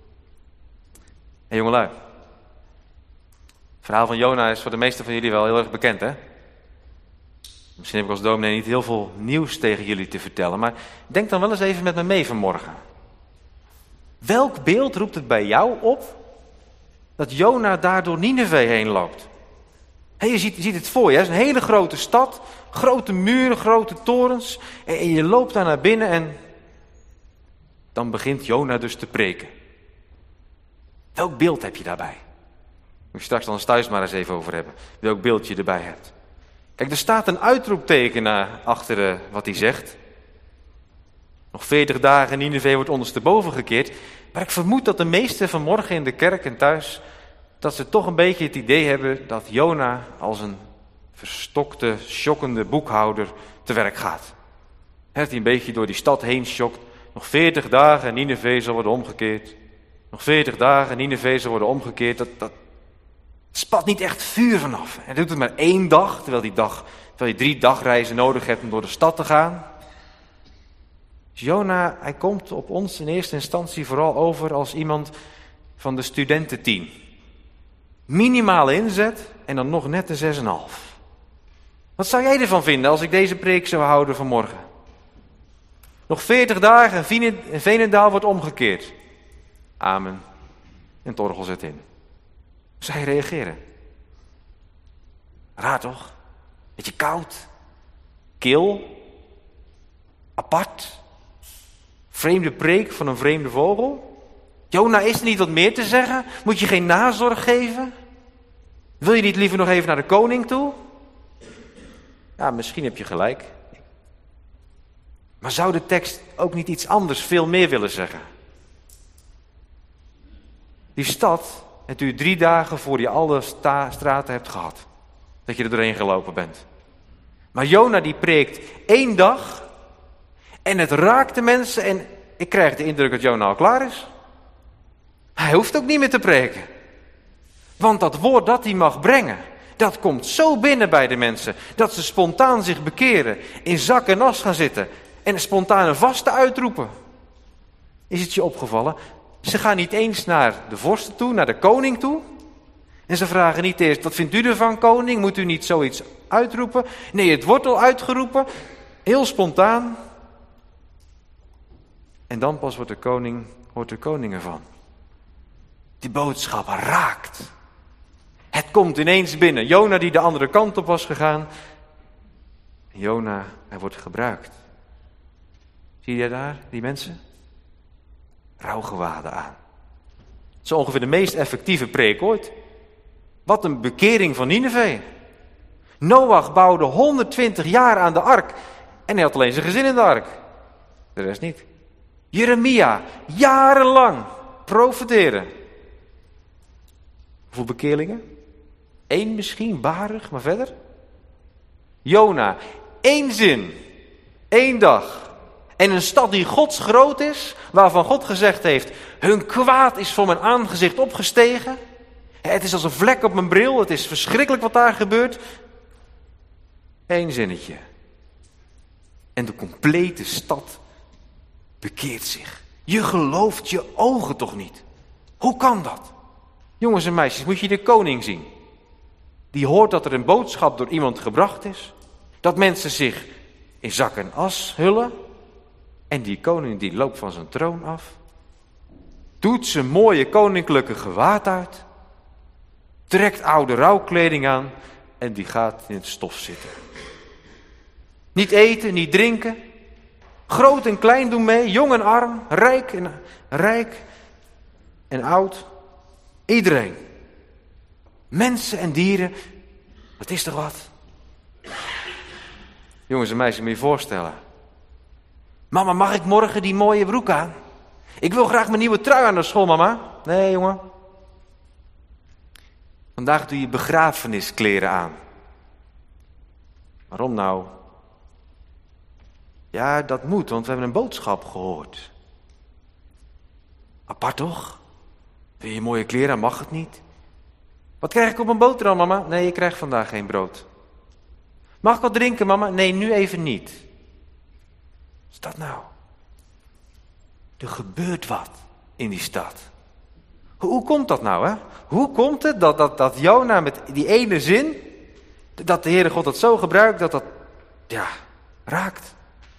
Speaker 2: En jongelui, het verhaal van Jona is voor de meesten van jullie wel heel erg bekend, hè? Misschien heb ik als dominee niet heel veel nieuws tegen jullie te vertellen, maar denk dan wel eens even met me mee vanmorgen. Welk beeld roept het bij jou op dat Jona daar door Nineve heen loopt? Hey, je, ziet, je ziet het voor je, het is een hele grote stad, grote muren, grote torens. En, en je loopt daar naar binnen en dan begint Jona dus te preken. Welk beeld heb je daarbij? Moet je straks dan eens thuis maar eens even over hebben. Welk beeld je erbij hebt. Kijk, er staat een uitroepteken achter uh, wat hij zegt. Nog veertig dagen Nineve wordt ondersteboven gekeerd. Maar ik vermoed dat de meesten vanmorgen in de kerk en thuis, dat ze toch een beetje het idee hebben dat Jona als een verstokte, schokkende boekhouder te werk gaat. He, dat hij een beetje door die stad heen schokt. Nog veertig dagen en Nineve zal worden omgekeerd. Nog veertig dagen en Nineve zal worden omgekeerd. Dat, dat spat niet echt vuur vanaf. Hij doet het maar één dag, terwijl, die dag, terwijl je drie dagreizen nodig hebt om door de stad te gaan. Dus Jona, hij komt op ons in eerste instantie vooral over als iemand van de studententeam. Minimale inzet en dan nog net de zes komma vijf. Wat zou jij ervan vinden als ik deze preek zou houden vanmorgen? Nog veertig dagen en Veenendaal wordt omgekeerd. Amen. En het orgel zet in. Hoe zou je reageren? Raar toch? Beetje koud. Kil. Apart. Vreemde preek van een vreemde vogel. Jona, is er niet wat meer te zeggen? Moet je geen nazorg geven? Wil je niet liever nog even naar de koning toe? Ja, misschien heb je gelijk. Maar zou de tekst ook niet iets anders, veel meer willen zeggen? Die stad, het duurt drie dagen voor je alle sta- straten hebt gehad. Dat je er doorheen gelopen bent. Maar Jona die preekt één dag. En het raakt de mensen en ik krijg de indruk dat Jona al klaar is. Hij hoeft ook niet meer te preken. Want dat woord dat hij mag brengen, dat komt zo binnen bij de mensen. Dat ze spontaan zich bekeren, in zak en as gaan zitten. En spontaan een vaste uitroepen. Is het je opgevallen? Ze gaan niet eens naar de vorsten toe, naar de koning toe. En ze vragen niet eerst, wat vindt u ervan, koning? Moet u niet zoiets uitroepen? Nee, het wordt al uitgeroepen. Heel spontaan. En dan pas wordt de koning, hoort de koning ervan. Die boodschap raakt. Het komt ineens binnen. Jona die de andere kant op was gegaan. Jona, hij wordt gebruikt. Zie je daar, die mensen? Rouwgewaden aan. Het is ongeveer de meest effectieve preek ooit. Wat een bekering van Nineve. Noach bouwde honderdtwintig jaar aan de ark en hij had alleen zijn gezin in de ark. De rest niet. Jeremia, jarenlang profeteren. Hoeveel bekeerlingen? Eén misschien, barig, maar verder? Jona, één zin, één dag. En een stad die Gods groot is, waarvan God gezegd heeft, hun kwaad is voor mijn aangezicht opgestegen. Het is als een vlek op mijn bril, het is verschrikkelijk wat daar gebeurt. Eén zinnetje. En de complete stad bekeert zich. Je gelooft je ogen toch niet? Hoe kan dat? Jongens en meisjes, moet je de koning zien. Die hoort dat er een boodschap door iemand gebracht is. Dat mensen zich in zak en as hullen. En die koning die loopt van zijn troon af. Doet zijn mooie koninklijke gewaad uit. Trekt oude rouwkleding aan. En die gaat in het stof zitten. Niet eten, niet drinken. Groot en klein doen mee. Jong en arm. Rijk en, rijk en oud. Iedereen. Mensen en dieren. Dat is toch wat? Jongens en meisjes, moet je je voorstellen. Mama, mag ik morgen die mooie broek aan? Ik wil graag mijn nieuwe trui aan naar school, mama. Nee, jongen. Vandaag doe je begrafeniskleren aan. Waarom nou? Ja, dat moet, want we hebben een boodschap gehoord. Apart toch? Wil je mooie kleren aan, mag het niet? Wat krijg ik op mijn boterham, mama? Nee, je krijgt vandaag geen brood. Mag ik wat drinken, mama? Nee, nu even niet. Wat is dat nou? Er gebeurt wat in die stad. Hoe, hoe komt dat nou, hè? Hoe komt het dat, dat, dat Jona met die ene zin, dat de Heere God dat zo gebruikt, dat dat, ja, raakt?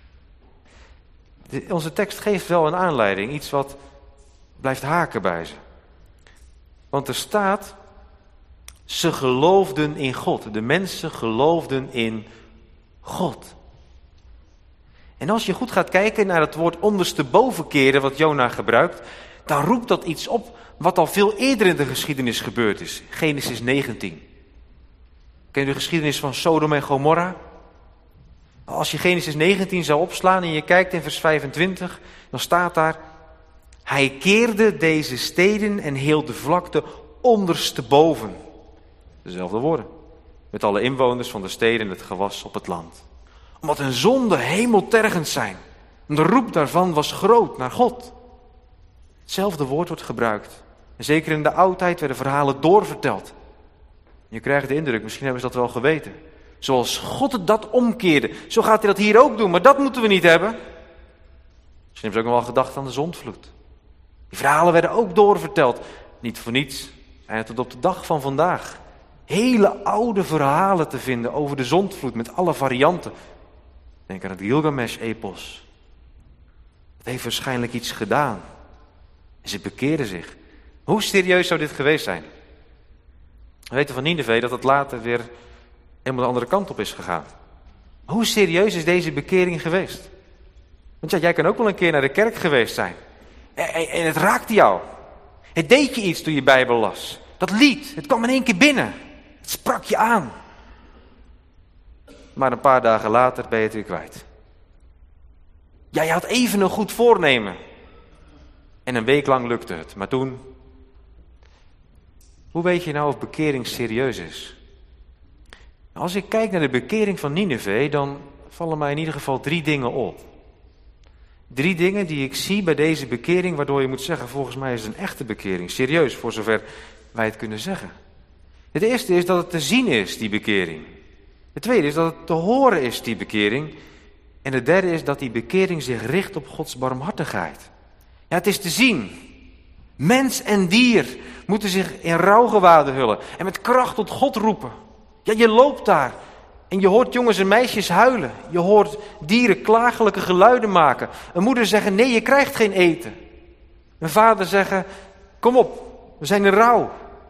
Speaker 2: De, onze tekst geeft wel een aanleiding, iets wat blijft haken bij ze. Want er staat, ze geloofden in God. De mensen geloofden in God. En als je goed gaat kijken naar het woord ondersteboven keren wat Jona gebruikt, dan roept dat iets op wat al veel eerder in de geschiedenis gebeurd is. Genesis negentien. Ken je de geschiedenis van Sodom en Gomorra? Als je Genesis negentien zou opslaan en je kijkt in vers vijfentwintig, dan staat daar, hij keerde deze steden en heel de vlakte ondersteboven. Dezelfde woorden. Met alle inwoners van de steden en het gewas op het land. Omdat hun zonden hemeltergend zijn. En de roep daarvan was groot naar God. Hetzelfde woord wordt gebruikt. En zeker in de oudheid werden verhalen doorverteld. Je krijgt de indruk, misschien hebben ze dat wel geweten. Zoals God het dat omkeerde, zo gaat hij dat hier ook doen. Maar dat moeten we niet hebben. Misschien hebben ze ook nog wel gedacht aan de zondvloed. Die verhalen werden ook doorverteld. Niet voor niets. En tot op de dag van vandaag. Hele oude verhalen te vinden over de zondvloed met alle varianten. Denk aan het Gilgamesh-epos. Het heeft waarschijnlijk iets gedaan. En ze bekeerden zich. Hoe serieus zou dit geweest zijn? We weten van Nineve dat het later weer helemaal de andere kant op is gegaan. Hoe serieus is deze bekering geweest? Want ja, jij kan ook wel een keer naar de kerk geweest zijn. En, en het raakte jou. Het deed je iets toen je Bijbel las. Dat lied, het kwam in één keer binnen. Het sprak je aan. Maar een paar dagen later ben je het weer kwijt. Ja, je had even een goed voornemen. En een week lang lukte het. Maar toen... Hoe weet je nou of bekering serieus is? Als ik kijk naar de bekering van Nineve, dan vallen mij in ieder geval drie dingen op. Drie dingen die ik zie bij deze bekering, waardoor je moet zeggen, volgens mij is het een echte bekering. Serieus, voor zover wij het kunnen zeggen. Het eerste is dat het te zien is, die bekering. Het tweede is dat het te horen is, die bekering. En het derde is dat die bekering zich richt op Gods barmhartigheid. Ja, het is te zien. Mens en dier moeten zich in rouwgewaden hullen en met kracht tot God roepen. Ja, je loopt daar en je hoort jongens en meisjes huilen. Je hoort dieren klagelijke geluiden maken. Een moeder zeggen, nee, je krijgt geen eten. Een vader zeggen, kom op, we zijn in rouw.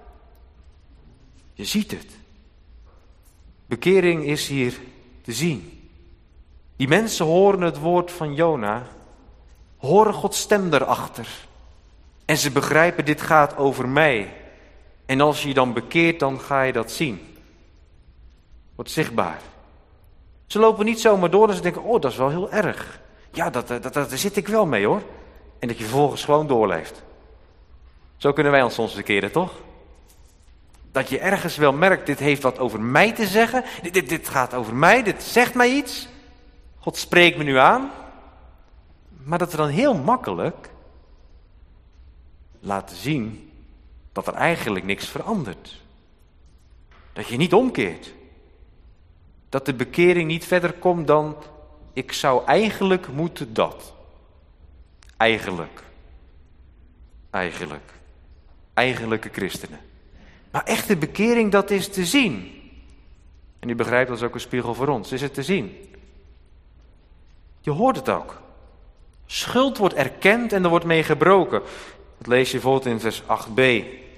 Speaker 2: Je ziet het. Bekering is hier te zien. Die mensen horen het woord van Jona, horen Gods stem daarachter. En ze begrijpen, dit gaat over mij. En als je je dan bekeert, dan ga je dat zien. Wordt zichtbaar. Ze lopen niet zomaar door en ze denken, oh, dat is wel heel erg. Ja, dat, dat, dat, daar zit ik wel mee hoor. En dat je vervolgens gewoon doorleeft. Zo kunnen wij ons soms bekeren, toch? Dat je ergens wel merkt, dit heeft wat over mij te zeggen. Dit, dit, dit gaat over mij, dit zegt mij iets. God spreekt me nu aan. Maar dat we dan heel makkelijk laten zien dat er eigenlijk niks verandert. Dat je niet omkeert. Dat de bekering niet verder komt dan, ik zou eigenlijk moeten dat. Eigenlijk. Eigenlijk. Eigenlijke christenen. Maar echte bekering, dat is te zien. En u begrijpt, dat is ook een spiegel voor ons. Is het te zien? Je hoort het ook. Schuld wordt erkend en er wordt mee gebroken. Dat lees je bijvoorbeeld in vers acht b.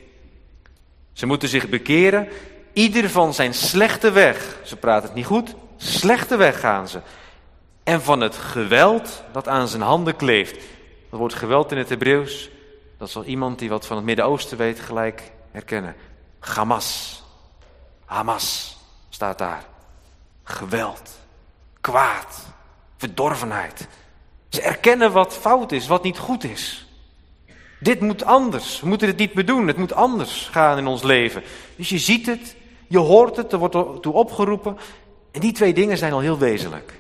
Speaker 2: Ze moeten zich bekeren, ieder van zijn slechte weg. Ze praten het niet goed, slechte weg gaan ze. En van het geweld dat aan zijn handen kleeft. Dat woord geweld in het Hebreeuws, dat zal iemand die wat van het Midden-Oosten weet gelijk herkennen. Hamas. Hamas staat daar. Geweld. Kwaad. Verdorvenheid. Ze erkennen wat fout is, wat niet goed is. Dit moet anders. We moeten het niet meer doen. Het moet anders gaan in ons leven. Dus je ziet het, je hoort het, er wordt toe opgeroepen. En die twee dingen zijn al heel wezenlijk.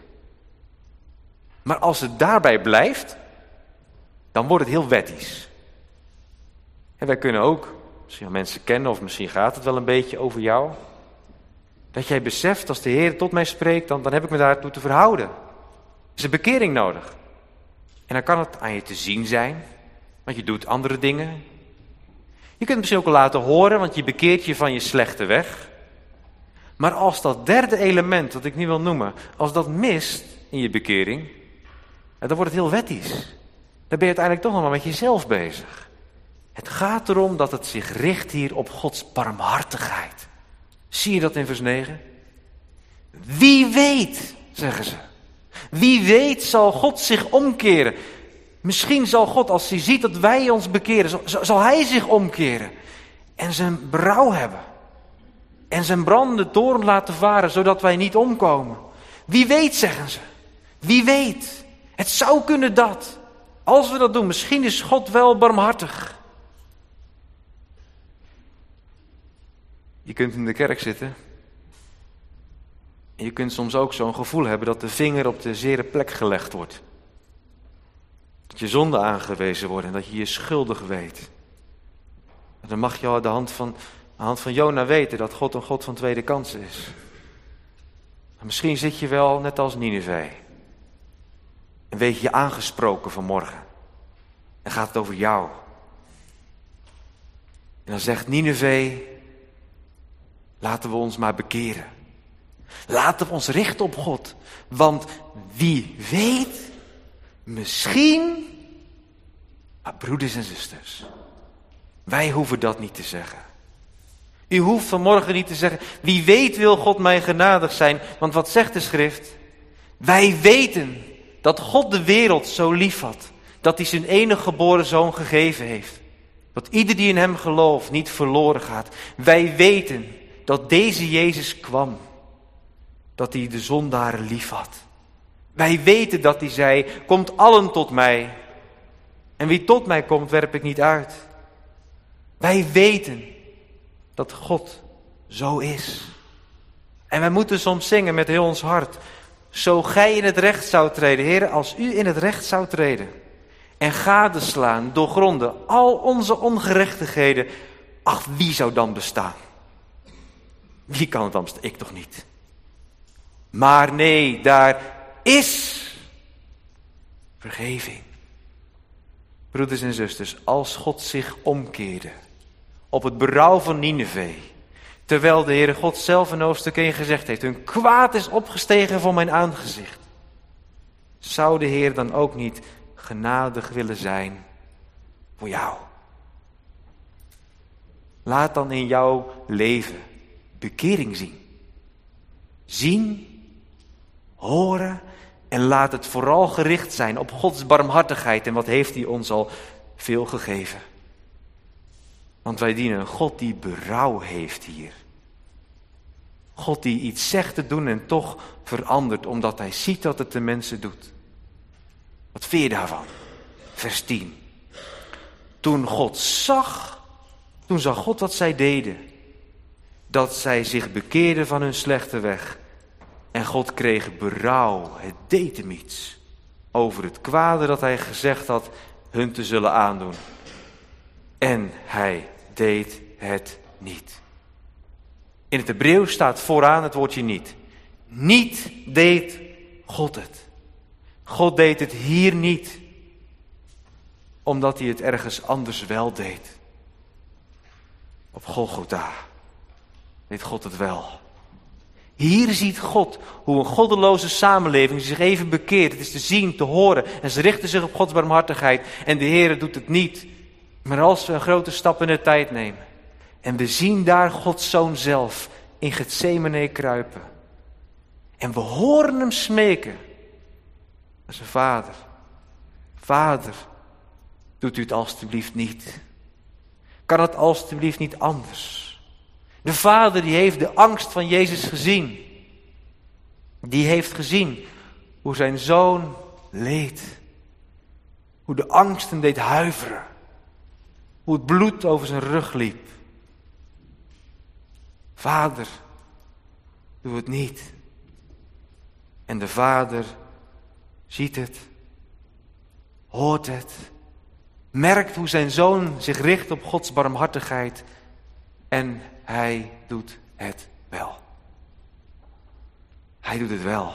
Speaker 2: Maar als het daarbij blijft, dan wordt het heel wettisch. En wij kunnen ook, misschien mensen kennen of misschien gaat het wel een beetje over jou. Dat jij beseft, als de Heer tot mij spreekt, dan, dan heb ik me daartoe te verhouden. Er is een bekering nodig. En dan kan het aan je te zien zijn, want je doet andere dingen. Je kunt het misschien ook wel laten horen, want je bekeert je van je slechte weg. Maar als dat derde element, dat ik niet wil noemen, als dat mist in je bekering, dan wordt het heel wettisch. Dan ben je uiteindelijk toch nog maar met jezelf bezig. Het gaat erom dat het zich richt hier op Gods barmhartigheid. Zie je dat in vers negen? Wie weet, zeggen ze. Wie weet zal God zich omkeren. Misschien zal God, als hij ziet dat wij ons bekeren, zal, zal hij zich omkeren. En zijn berouw hebben. En zijn brandende toorn laten varen, zodat wij niet omkomen. Wie weet, zeggen ze. Wie weet. Het zou kunnen dat. Als we dat doen, misschien is God wel barmhartig. Je kunt in de kerk zitten. En je kunt soms ook zo'n gevoel hebben dat de vinger op de zere plek gelegd wordt. Dat je zonde aangewezen wordt en dat je je schuldig weet. En dan mag je al aan de hand van, aan de hand van Jona weten dat God een God van tweede kansen is. Maar misschien zit je wel net als Nineve. En weet je je aangesproken vanmorgen. En gaat het over jou. En dan zegt Nineve, laten we ons maar bekeren. Laten we ons richten op God. Want wie weet, misschien, maar broeders en zusters, wij hoeven dat niet te zeggen. U hoeft vanmorgen niet te zeggen, wie weet wil God mij genadig zijn. Want wat zegt de schrift? Wij weten dat God de wereld zo lief had, dat hij zijn enige geboren zoon gegeven heeft. Dat ieder die in hem gelooft niet verloren gaat. Wij weten dat deze Jezus kwam. Dat hij de zondaren lief had. Wij weten dat hij zei, komt allen tot mij. En wie tot mij komt, werp ik niet uit. Wij weten dat God zo is. En wij moeten soms zingen met heel ons hart. Zo gij in het recht zou treden. Heer, als u in het recht zou treden. En gadeslaan, doorgronden al onze ongerechtigheden. Ach, wie zou dan bestaan? Wie kan het dan bestaan? Ik toch niet. Maar nee, daar is vergeving. Broeders en zusters, als God zich omkeerde op het berouw van Nineve, terwijl de Heere God zelf in hoofdstuk één gezegd heeft, hun kwaad is opgestegen voor mijn aangezicht, zou de Heer dan ook niet genadig willen zijn voor jou? Laat dan in jouw leven bekering zien. Zien, horen en laat het vooral gericht zijn op Gods barmhartigheid. En wat heeft hij ons al veel gegeven. Want wij dienen een God die berouw heeft hier. God die iets zegt te doen en toch verandert, omdat hij ziet dat het de mensen doet. Wat vind je daarvan? Vers tien. Toen God zag, toen zag God wat zij deden. Dat zij zich bekeerden van hun slechte weg. En God kreeg berouw, het deed hem iets. Over het kwade dat hij gezegd had hun te zullen aandoen. En hij deed het niet. In het Hebreeuws staat vooraan het woordje niet. Niet deed God het. God deed het hier niet. Omdat hij het ergens anders wel deed. Op Golgotha deed God het wel. Hier ziet God hoe een goddeloze samenleving zich even bekeert. Het is te zien, te horen. En ze richten zich op Gods barmhartigheid. En de Heer doet het niet. Maar als we een grote stap in de tijd nemen. En we zien daar Gods Zoon zelf in Getsemane kruipen. En we horen hem smeken. Naar zijn vader. Vader, doet u het alstublieft niet. Kan het alstublieft niet anders? De vader die heeft de angst van Jezus gezien. Die heeft gezien hoe zijn zoon leed. Hoe de angst hem deed huiveren. Hoe het bloed over zijn rug liep. Vader, doe het niet. En de vader ziet het. Hoort het. Merkt hoe zijn zoon zich richt op Gods barmhartigheid. En hij doet het wel. Hij doet het wel.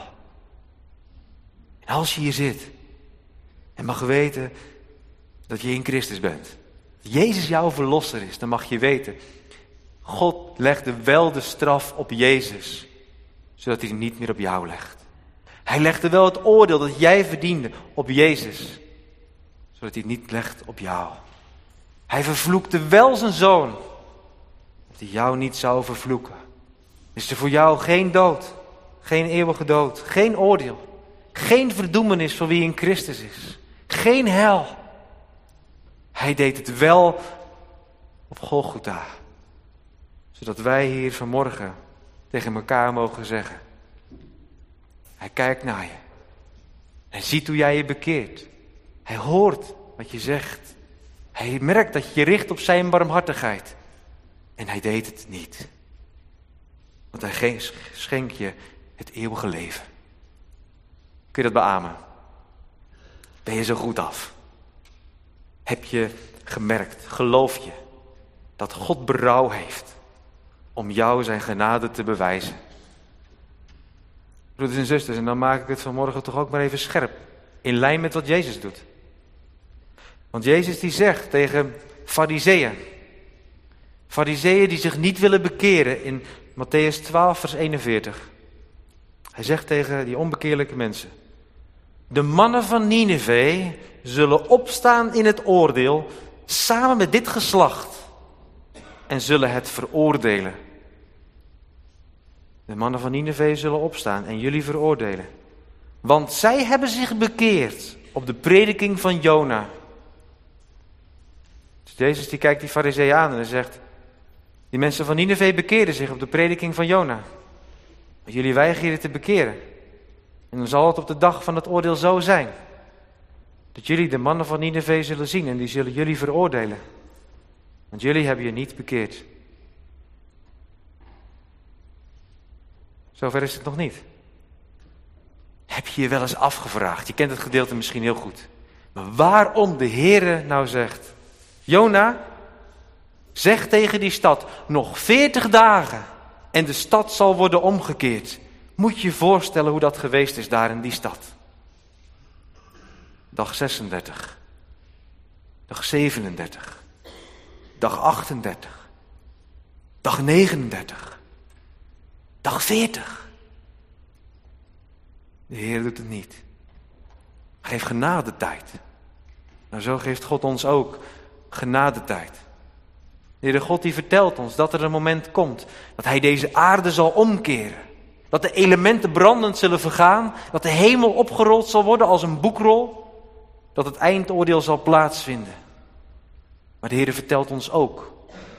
Speaker 2: En als je hier zit en mag weten dat je in Christus bent. Jezus jouw verlosser is, dan mag je weten. God legde wel de straf op Jezus, zodat hij het niet meer op jou legt. Hij legde wel het oordeel dat jij verdiende op Jezus, zodat hij het niet legt op jou. Hij vervloekte wel zijn zoon, dat hij jou niet zou vervloeken. Is er voor jou geen dood, geen eeuwige dood, geen oordeel, geen verdoemenis voor wie in Christus is, geen hel. Hij deed het wel op Golgotha, zodat wij hier vanmorgen tegen elkaar mogen zeggen. Hij kijkt naar je. Hij ziet hoe jij je bekeert. Hij hoort wat je zegt. Hij merkt dat je je richt op zijn barmhartigheid. En hij deed het niet. Want hij schenkt je het eeuwige leven. Kun je dat beamen? Ben je zo goed af? Heb je gemerkt, geloof je, dat God berouw heeft om jou zijn genade te bewijzen? Broeders en zusters, en dan maak ik het vanmorgen toch ook maar even scherp. In lijn met wat Jezus doet. Want Jezus die zegt tegen Farizeeën. Farizeeën die zich niet willen bekeren in Mattheüs twaalf vers eenenveertig. Hij zegt tegen die onbekeerlijke mensen. De mannen van Nineve zullen opstaan in het oordeel samen met dit geslacht. En zullen het veroordelen. De mannen van Nineve zullen opstaan en jullie veroordelen. Want zij hebben zich bekeerd op de prediking van Jona. Dus Jezus die kijkt die Farizeeën aan en hij zegt. Die mensen van Nineve bekeerden zich op de prediking van Jona. Maar jullie weigeren je te bekeren. En dan zal het op de dag van het oordeel zo zijn. Dat jullie de mannen van Nineve zullen zien en die zullen jullie veroordelen. Want jullie hebben je niet bekeerd. Zover is het nog niet. Heb je je wel eens afgevraagd? Je kent het gedeelte misschien heel goed. Maar waarom de Heere nou zegt. Jona, zeg tegen die stad. Nog veertig dagen. En de stad zal worden omgekeerd. Moet je je voorstellen hoe dat geweest is daar in die stad. Dag zesendertig. Dag zevenendertig. Dag achtendertig. Dag negenendertig. Dag veertig. De Heer doet het niet. Geef genadetijd. Nou, zo geeft God ons ook genadetijd. De Heere God die vertelt ons dat er een moment komt dat Hij deze aarde zal omkeren. Dat de elementen brandend zullen vergaan. Dat de hemel opgerold zal worden als een boekrol. Dat het eindoordeel zal plaatsvinden. Maar de Heere vertelt ons ook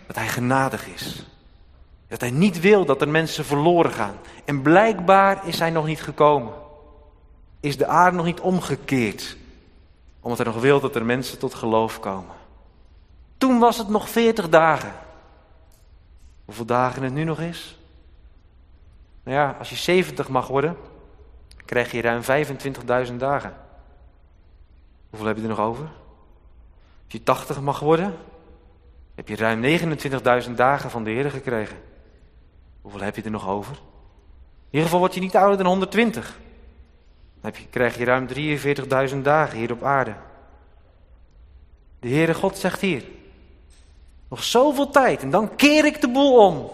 Speaker 2: Dat hij genadig is. Dat hij niet wil dat er mensen verloren gaan. En blijkbaar is hij nog niet gekomen. Is de aarde nog niet omgekeerd. Omdat hij nog wil dat er mensen tot geloof komen. Toen was het nog veertig dagen. Hoeveel dagen het nu nog is? Nou ja, als je zeventig mag worden, krijg je ruim vijfentwintigduizend dagen. Hoeveel heb je er nog over? Als je tachtig mag worden, heb je ruim negenentwintigduizend dagen van de Heer gekregen. Hoeveel heb je er nog over? In ieder geval word je niet ouder dan honderdtwintig. Dan heb je, krijg je ruim drieënveertigduizend dagen hier op aarde. De Heere God zegt hier, nog zoveel tijd en dan keer ik de boel om.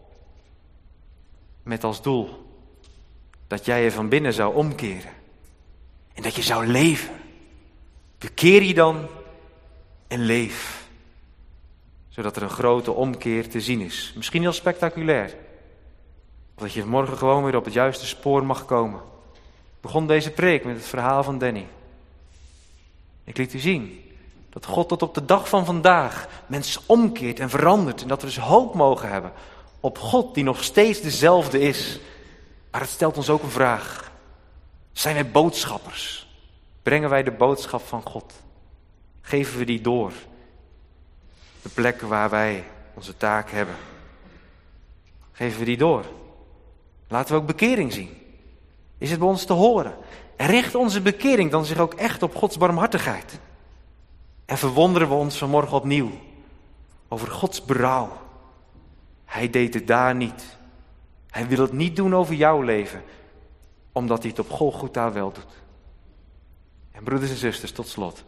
Speaker 2: Met als doel dat jij je van binnen zou omkeren. En dat je zou leven. Bekeer je dan en leef. Zodat er een grote omkeer te zien is. Misschien heel spectaculair. Of dat je morgen gewoon weer op het juiste spoor mag komen. Ik begon deze preek met het verhaal van Danny. Ik liet u zien dat God tot op de dag van vandaag mensen omkeert en verandert. En dat we dus hoop mogen hebben op God die nog steeds dezelfde is. Maar het stelt ons ook een vraag. Zijn wij boodschappers? Brengen wij de boodschap van God? Geven we die door? De plekken waar wij onze taak hebben. Geven we die door? Laten we ook bekering zien. Is het bij ons te horen? En richt onze bekering dan zich ook echt op Gods barmhartigheid? En verwonderen we ons vanmorgen opnieuw over Gods berouw. Hij deed het daar niet. Hij wil het niet doen over jouw leven, omdat hij het op Golgotha wel doet. En broeders en zusters, tot slot.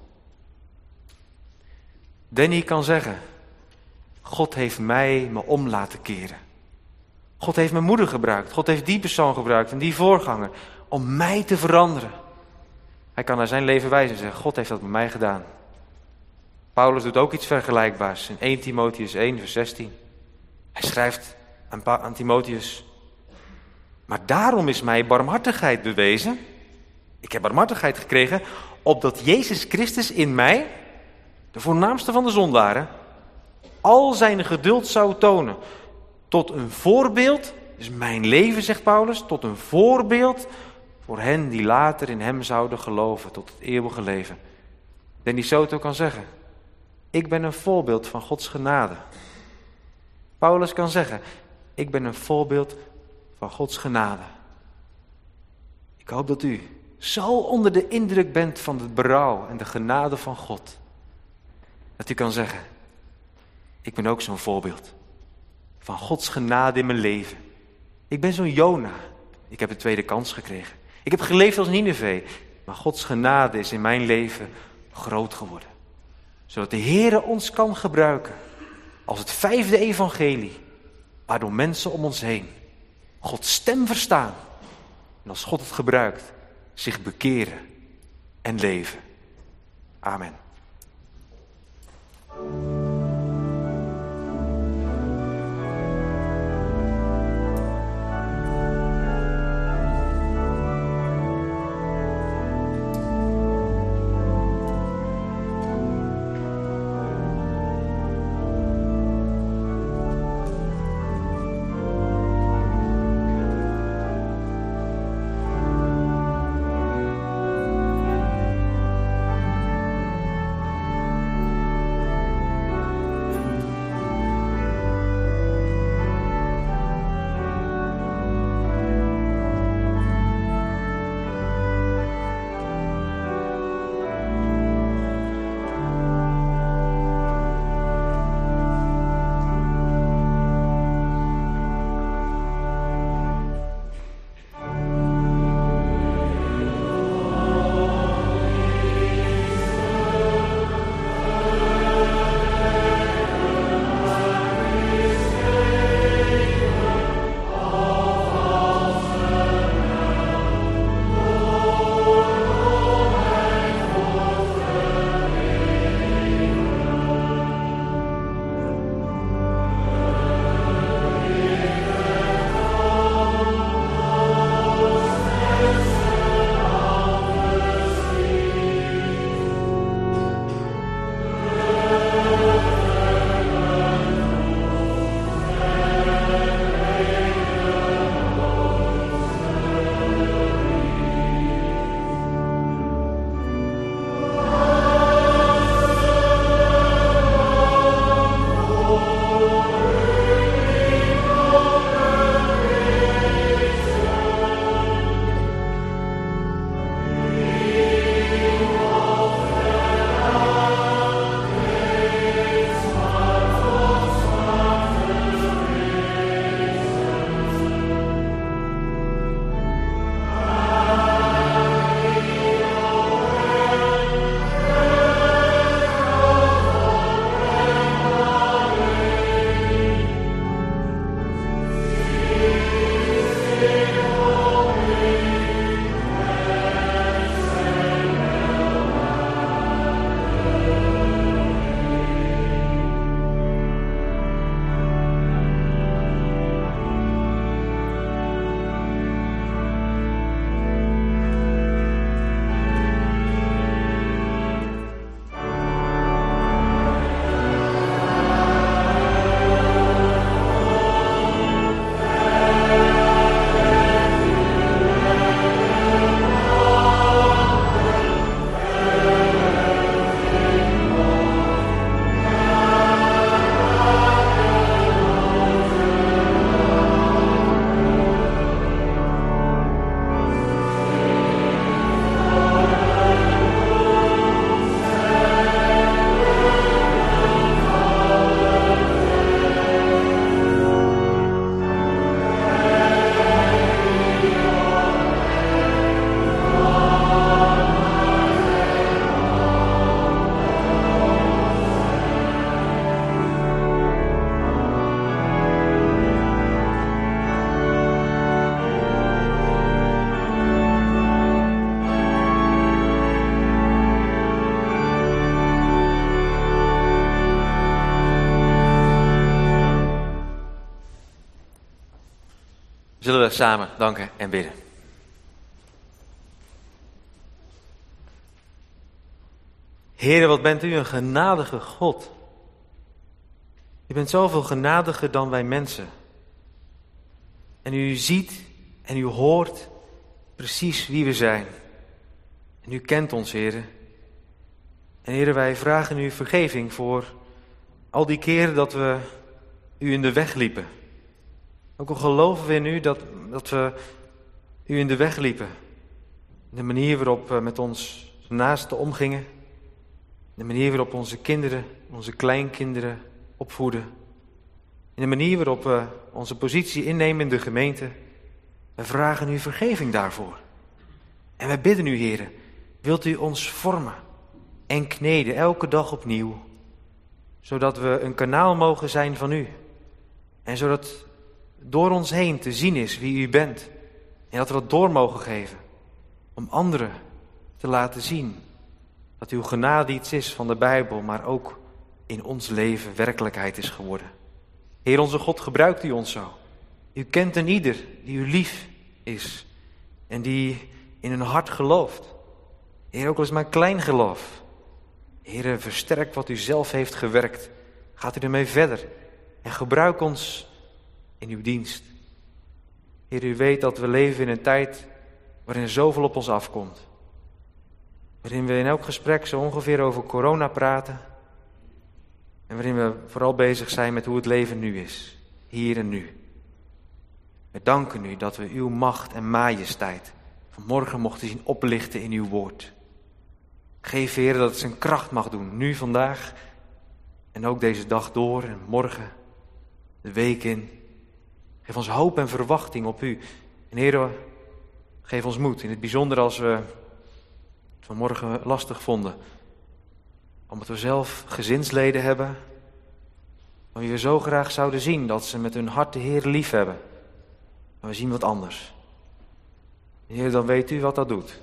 Speaker 2: Danny kan zeggen, God heeft mij me om laten keren. God heeft mijn moeder gebruikt. God heeft die persoon gebruikt en die voorganger om mij te veranderen. Hij kan naar zijn leven wijzen en zeggen, God heeft dat met mij gedaan. Paulus doet ook iets vergelijkbaars in eerste Timotheüs één vers zestien. Hij schrijft aan, pa- aan Timotheus, maar daarom is mij barmhartigheid bewezen. Ik heb barmhartigheid gekregen, opdat Jezus Christus in mij, de voornaamste van de zondaren, al zijn geduld zou tonen. Tot een voorbeeld, dus mijn leven, zegt Paulus, tot een voorbeeld voor hen die later in hem zouden geloven, tot het eeuwige leven. Danny Soto kan zeggen, ik ben een voorbeeld van Gods genade. Paulus kan zeggen, ik ben een voorbeeld van Gods genade. Ik hoop dat u zo onder de indruk bent van het berouw en de genade van God, dat u kan zeggen, ik ben ook zo'n voorbeeld van Gods genade in mijn leven. Ik ben zo'n Jona. Ik heb een tweede kans gekregen. Ik heb geleefd als Nineve, maar Gods genade is in mijn leven groot geworden. Zodat de Heere ons kan gebruiken als het vijfde evangelie, waardoor mensen om ons heen Gods stem verstaan. En als God het gebruikt, zich bekeren en leven. Amen. Zullen we samen danken en bidden. Heere, wat bent u een genadige God. U bent zoveel genadiger dan wij mensen. En u ziet en u hoort precies wie we zijn. En u kent ons, Heere. En Heere, wij vragen u vergeving voor al die keren dat we u in de weg liepen. Ook al geloven we in u dat, dat we u in de weg liepen. De manier waarop we met ons naasten omgingen. De manier waarop onze kinderen, onze kleinkinderen opvoeden. In de manier waarop we onze positie innemen in de gemeente. We vragen u vergeving daarvoor. En wij bidden u, Heere, wilt u ons vormen en kneden elke dag opnieuw. Zodat we een kanaal mogen zijn van u. En zodat door ons heen te zien is wie u bent. En dat we dat door mogen geven. Om anderen te laten zien dat uw genade iets is van de Bijbel, maar ook in ons leven werkelijkheid is geworden. Heer onze God, gebruikt u ons zo. U kent een ieder die u lief is en die in hun hart gelooft. Heer, ook al is maar klein geloof. Heer, versterk wat u zelf heeft gewerkt. Gaat u ermee verder en gebruik ons in uw dienst. Heer, u weet dat we leven in een tijd waarin zoveel op ons afkomt. Waarin we in elk gesprek zo ongeveer over corona praten. En waarin we vooral bezig zijn met hoe het leven nu is. Hier en nu. We danken u dat we uw macht en majesteit vanmorgen mochten zien oplichten in uw woord. Geef, Heer, dat het zijn kracht mag doen. Nu, vandaag. En ook deze dag door en morgen. De week in. Geef ons hoop en verwachting op u. En Heer, geef ons moed. In het bijzonder als we het vanmorgen lastig vonden. Omdat we zelf gezinsleden hebben. Van wie we zo graag zouden zien dat ze met hun hart de Heer lief hebben. Maar we zien wat anders. Heer, dan weet u wat dat doet.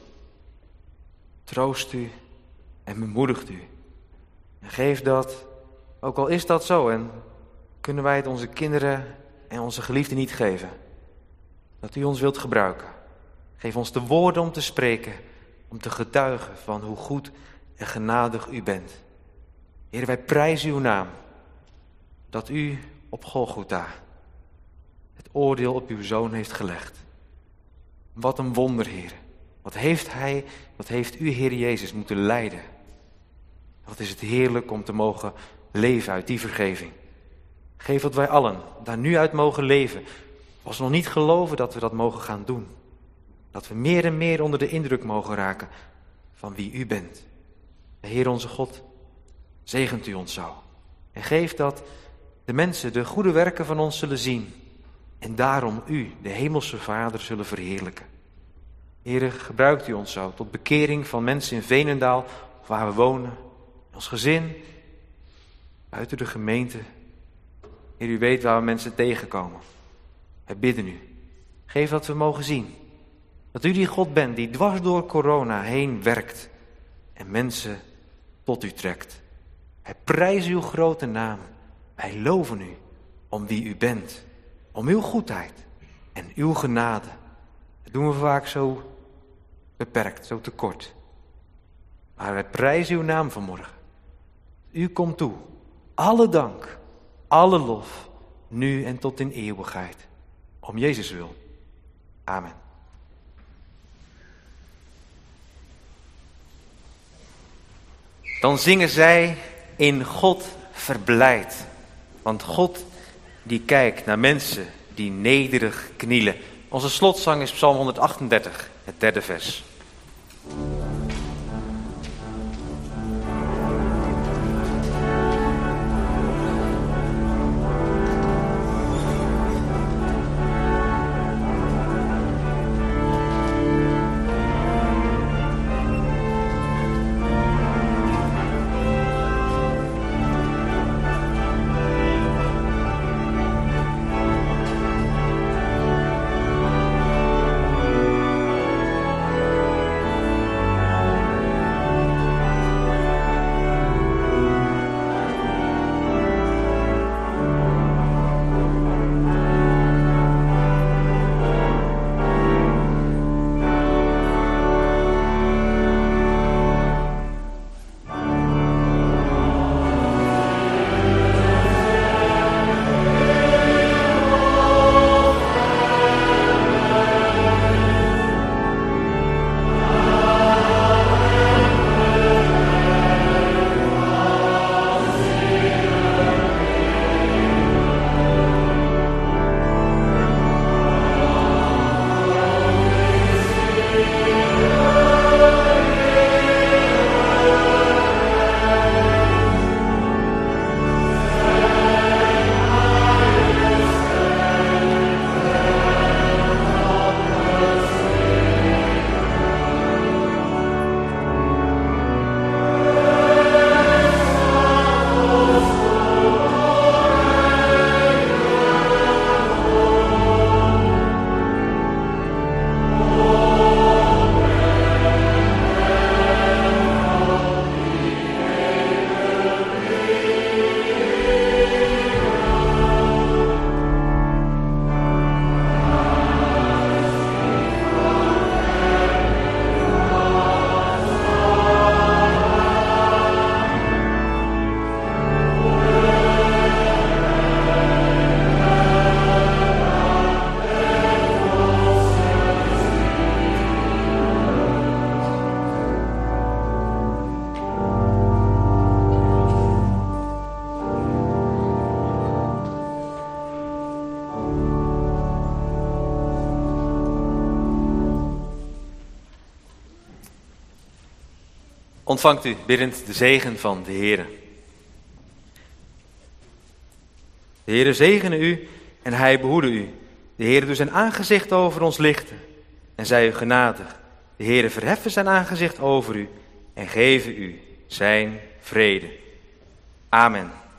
Speaker 2: Troost u en bemoedigt u. En geef dat, ook al is dat zo, en kunnen wij het onze kinderen en onze geliefden niet geven. Dat u ons wilt gebruiken. Geef ons de woorden om te spreken, om te getuigen van hoe goed en genadig u bent. Heer, wij prijzen uw naam. Dat u op Golgotha het oordeel op uw Zoon heeft gelegd. Wat een wonder, Heer. Wat heeft hij, wat heeft u, Heer Jezus, moeten lijden. Wat is het heerlijk om te mogen leven uit die vergeving. Geef dat wij allen daar nu uit mogen leven. Als we nog niet geloven dat we dat mogen gaan doen. Dat we meer en meer onder de indruk mogen raken van wie u bent. De Heer onze God, zegent u ons zo. En geef dat de mensen de goede werken van ons zullen zien. En daarom u, de hemelse Vader, zullen verheerlijken. Heer, gebruikt u ons zo tot bekering van mensen in Veenendaal, waar we wonen, ons gezin, buiten de gemeente. Heer, u weet waar we mensen tegenkomen. Wij bidden u. Geef dat we mogen zien. Dat u die God bent die dwars door corona heen werkt en mensen tot u trekt. Wij prijzen uw grote naam. Wij loven u om wie u bent. Om uw goedheid en uw genade. Dat doen we vaak zo beperkt, zo tekort. Maar wij prijzen uw naam vanmorgen. U komt toe. Alle dank, alle lof, nu en tot in eeuwigheid. Om Jezus wil. Amen. Dan zingen zij in God verblijd. Want God die kijkt naar mensen die nederig knielen. Onze slotzang is Psalm honderdachtendertig, het derde vers. Ontvangt u biddend de zegen van de Heere. De Heere zegene u en hij behoede u. De Heere doet zijn aangezicht over ons lichten en zij u genadig. De Heere verheffen zijn aangezicht over u en geven u zijn vrede. Amen.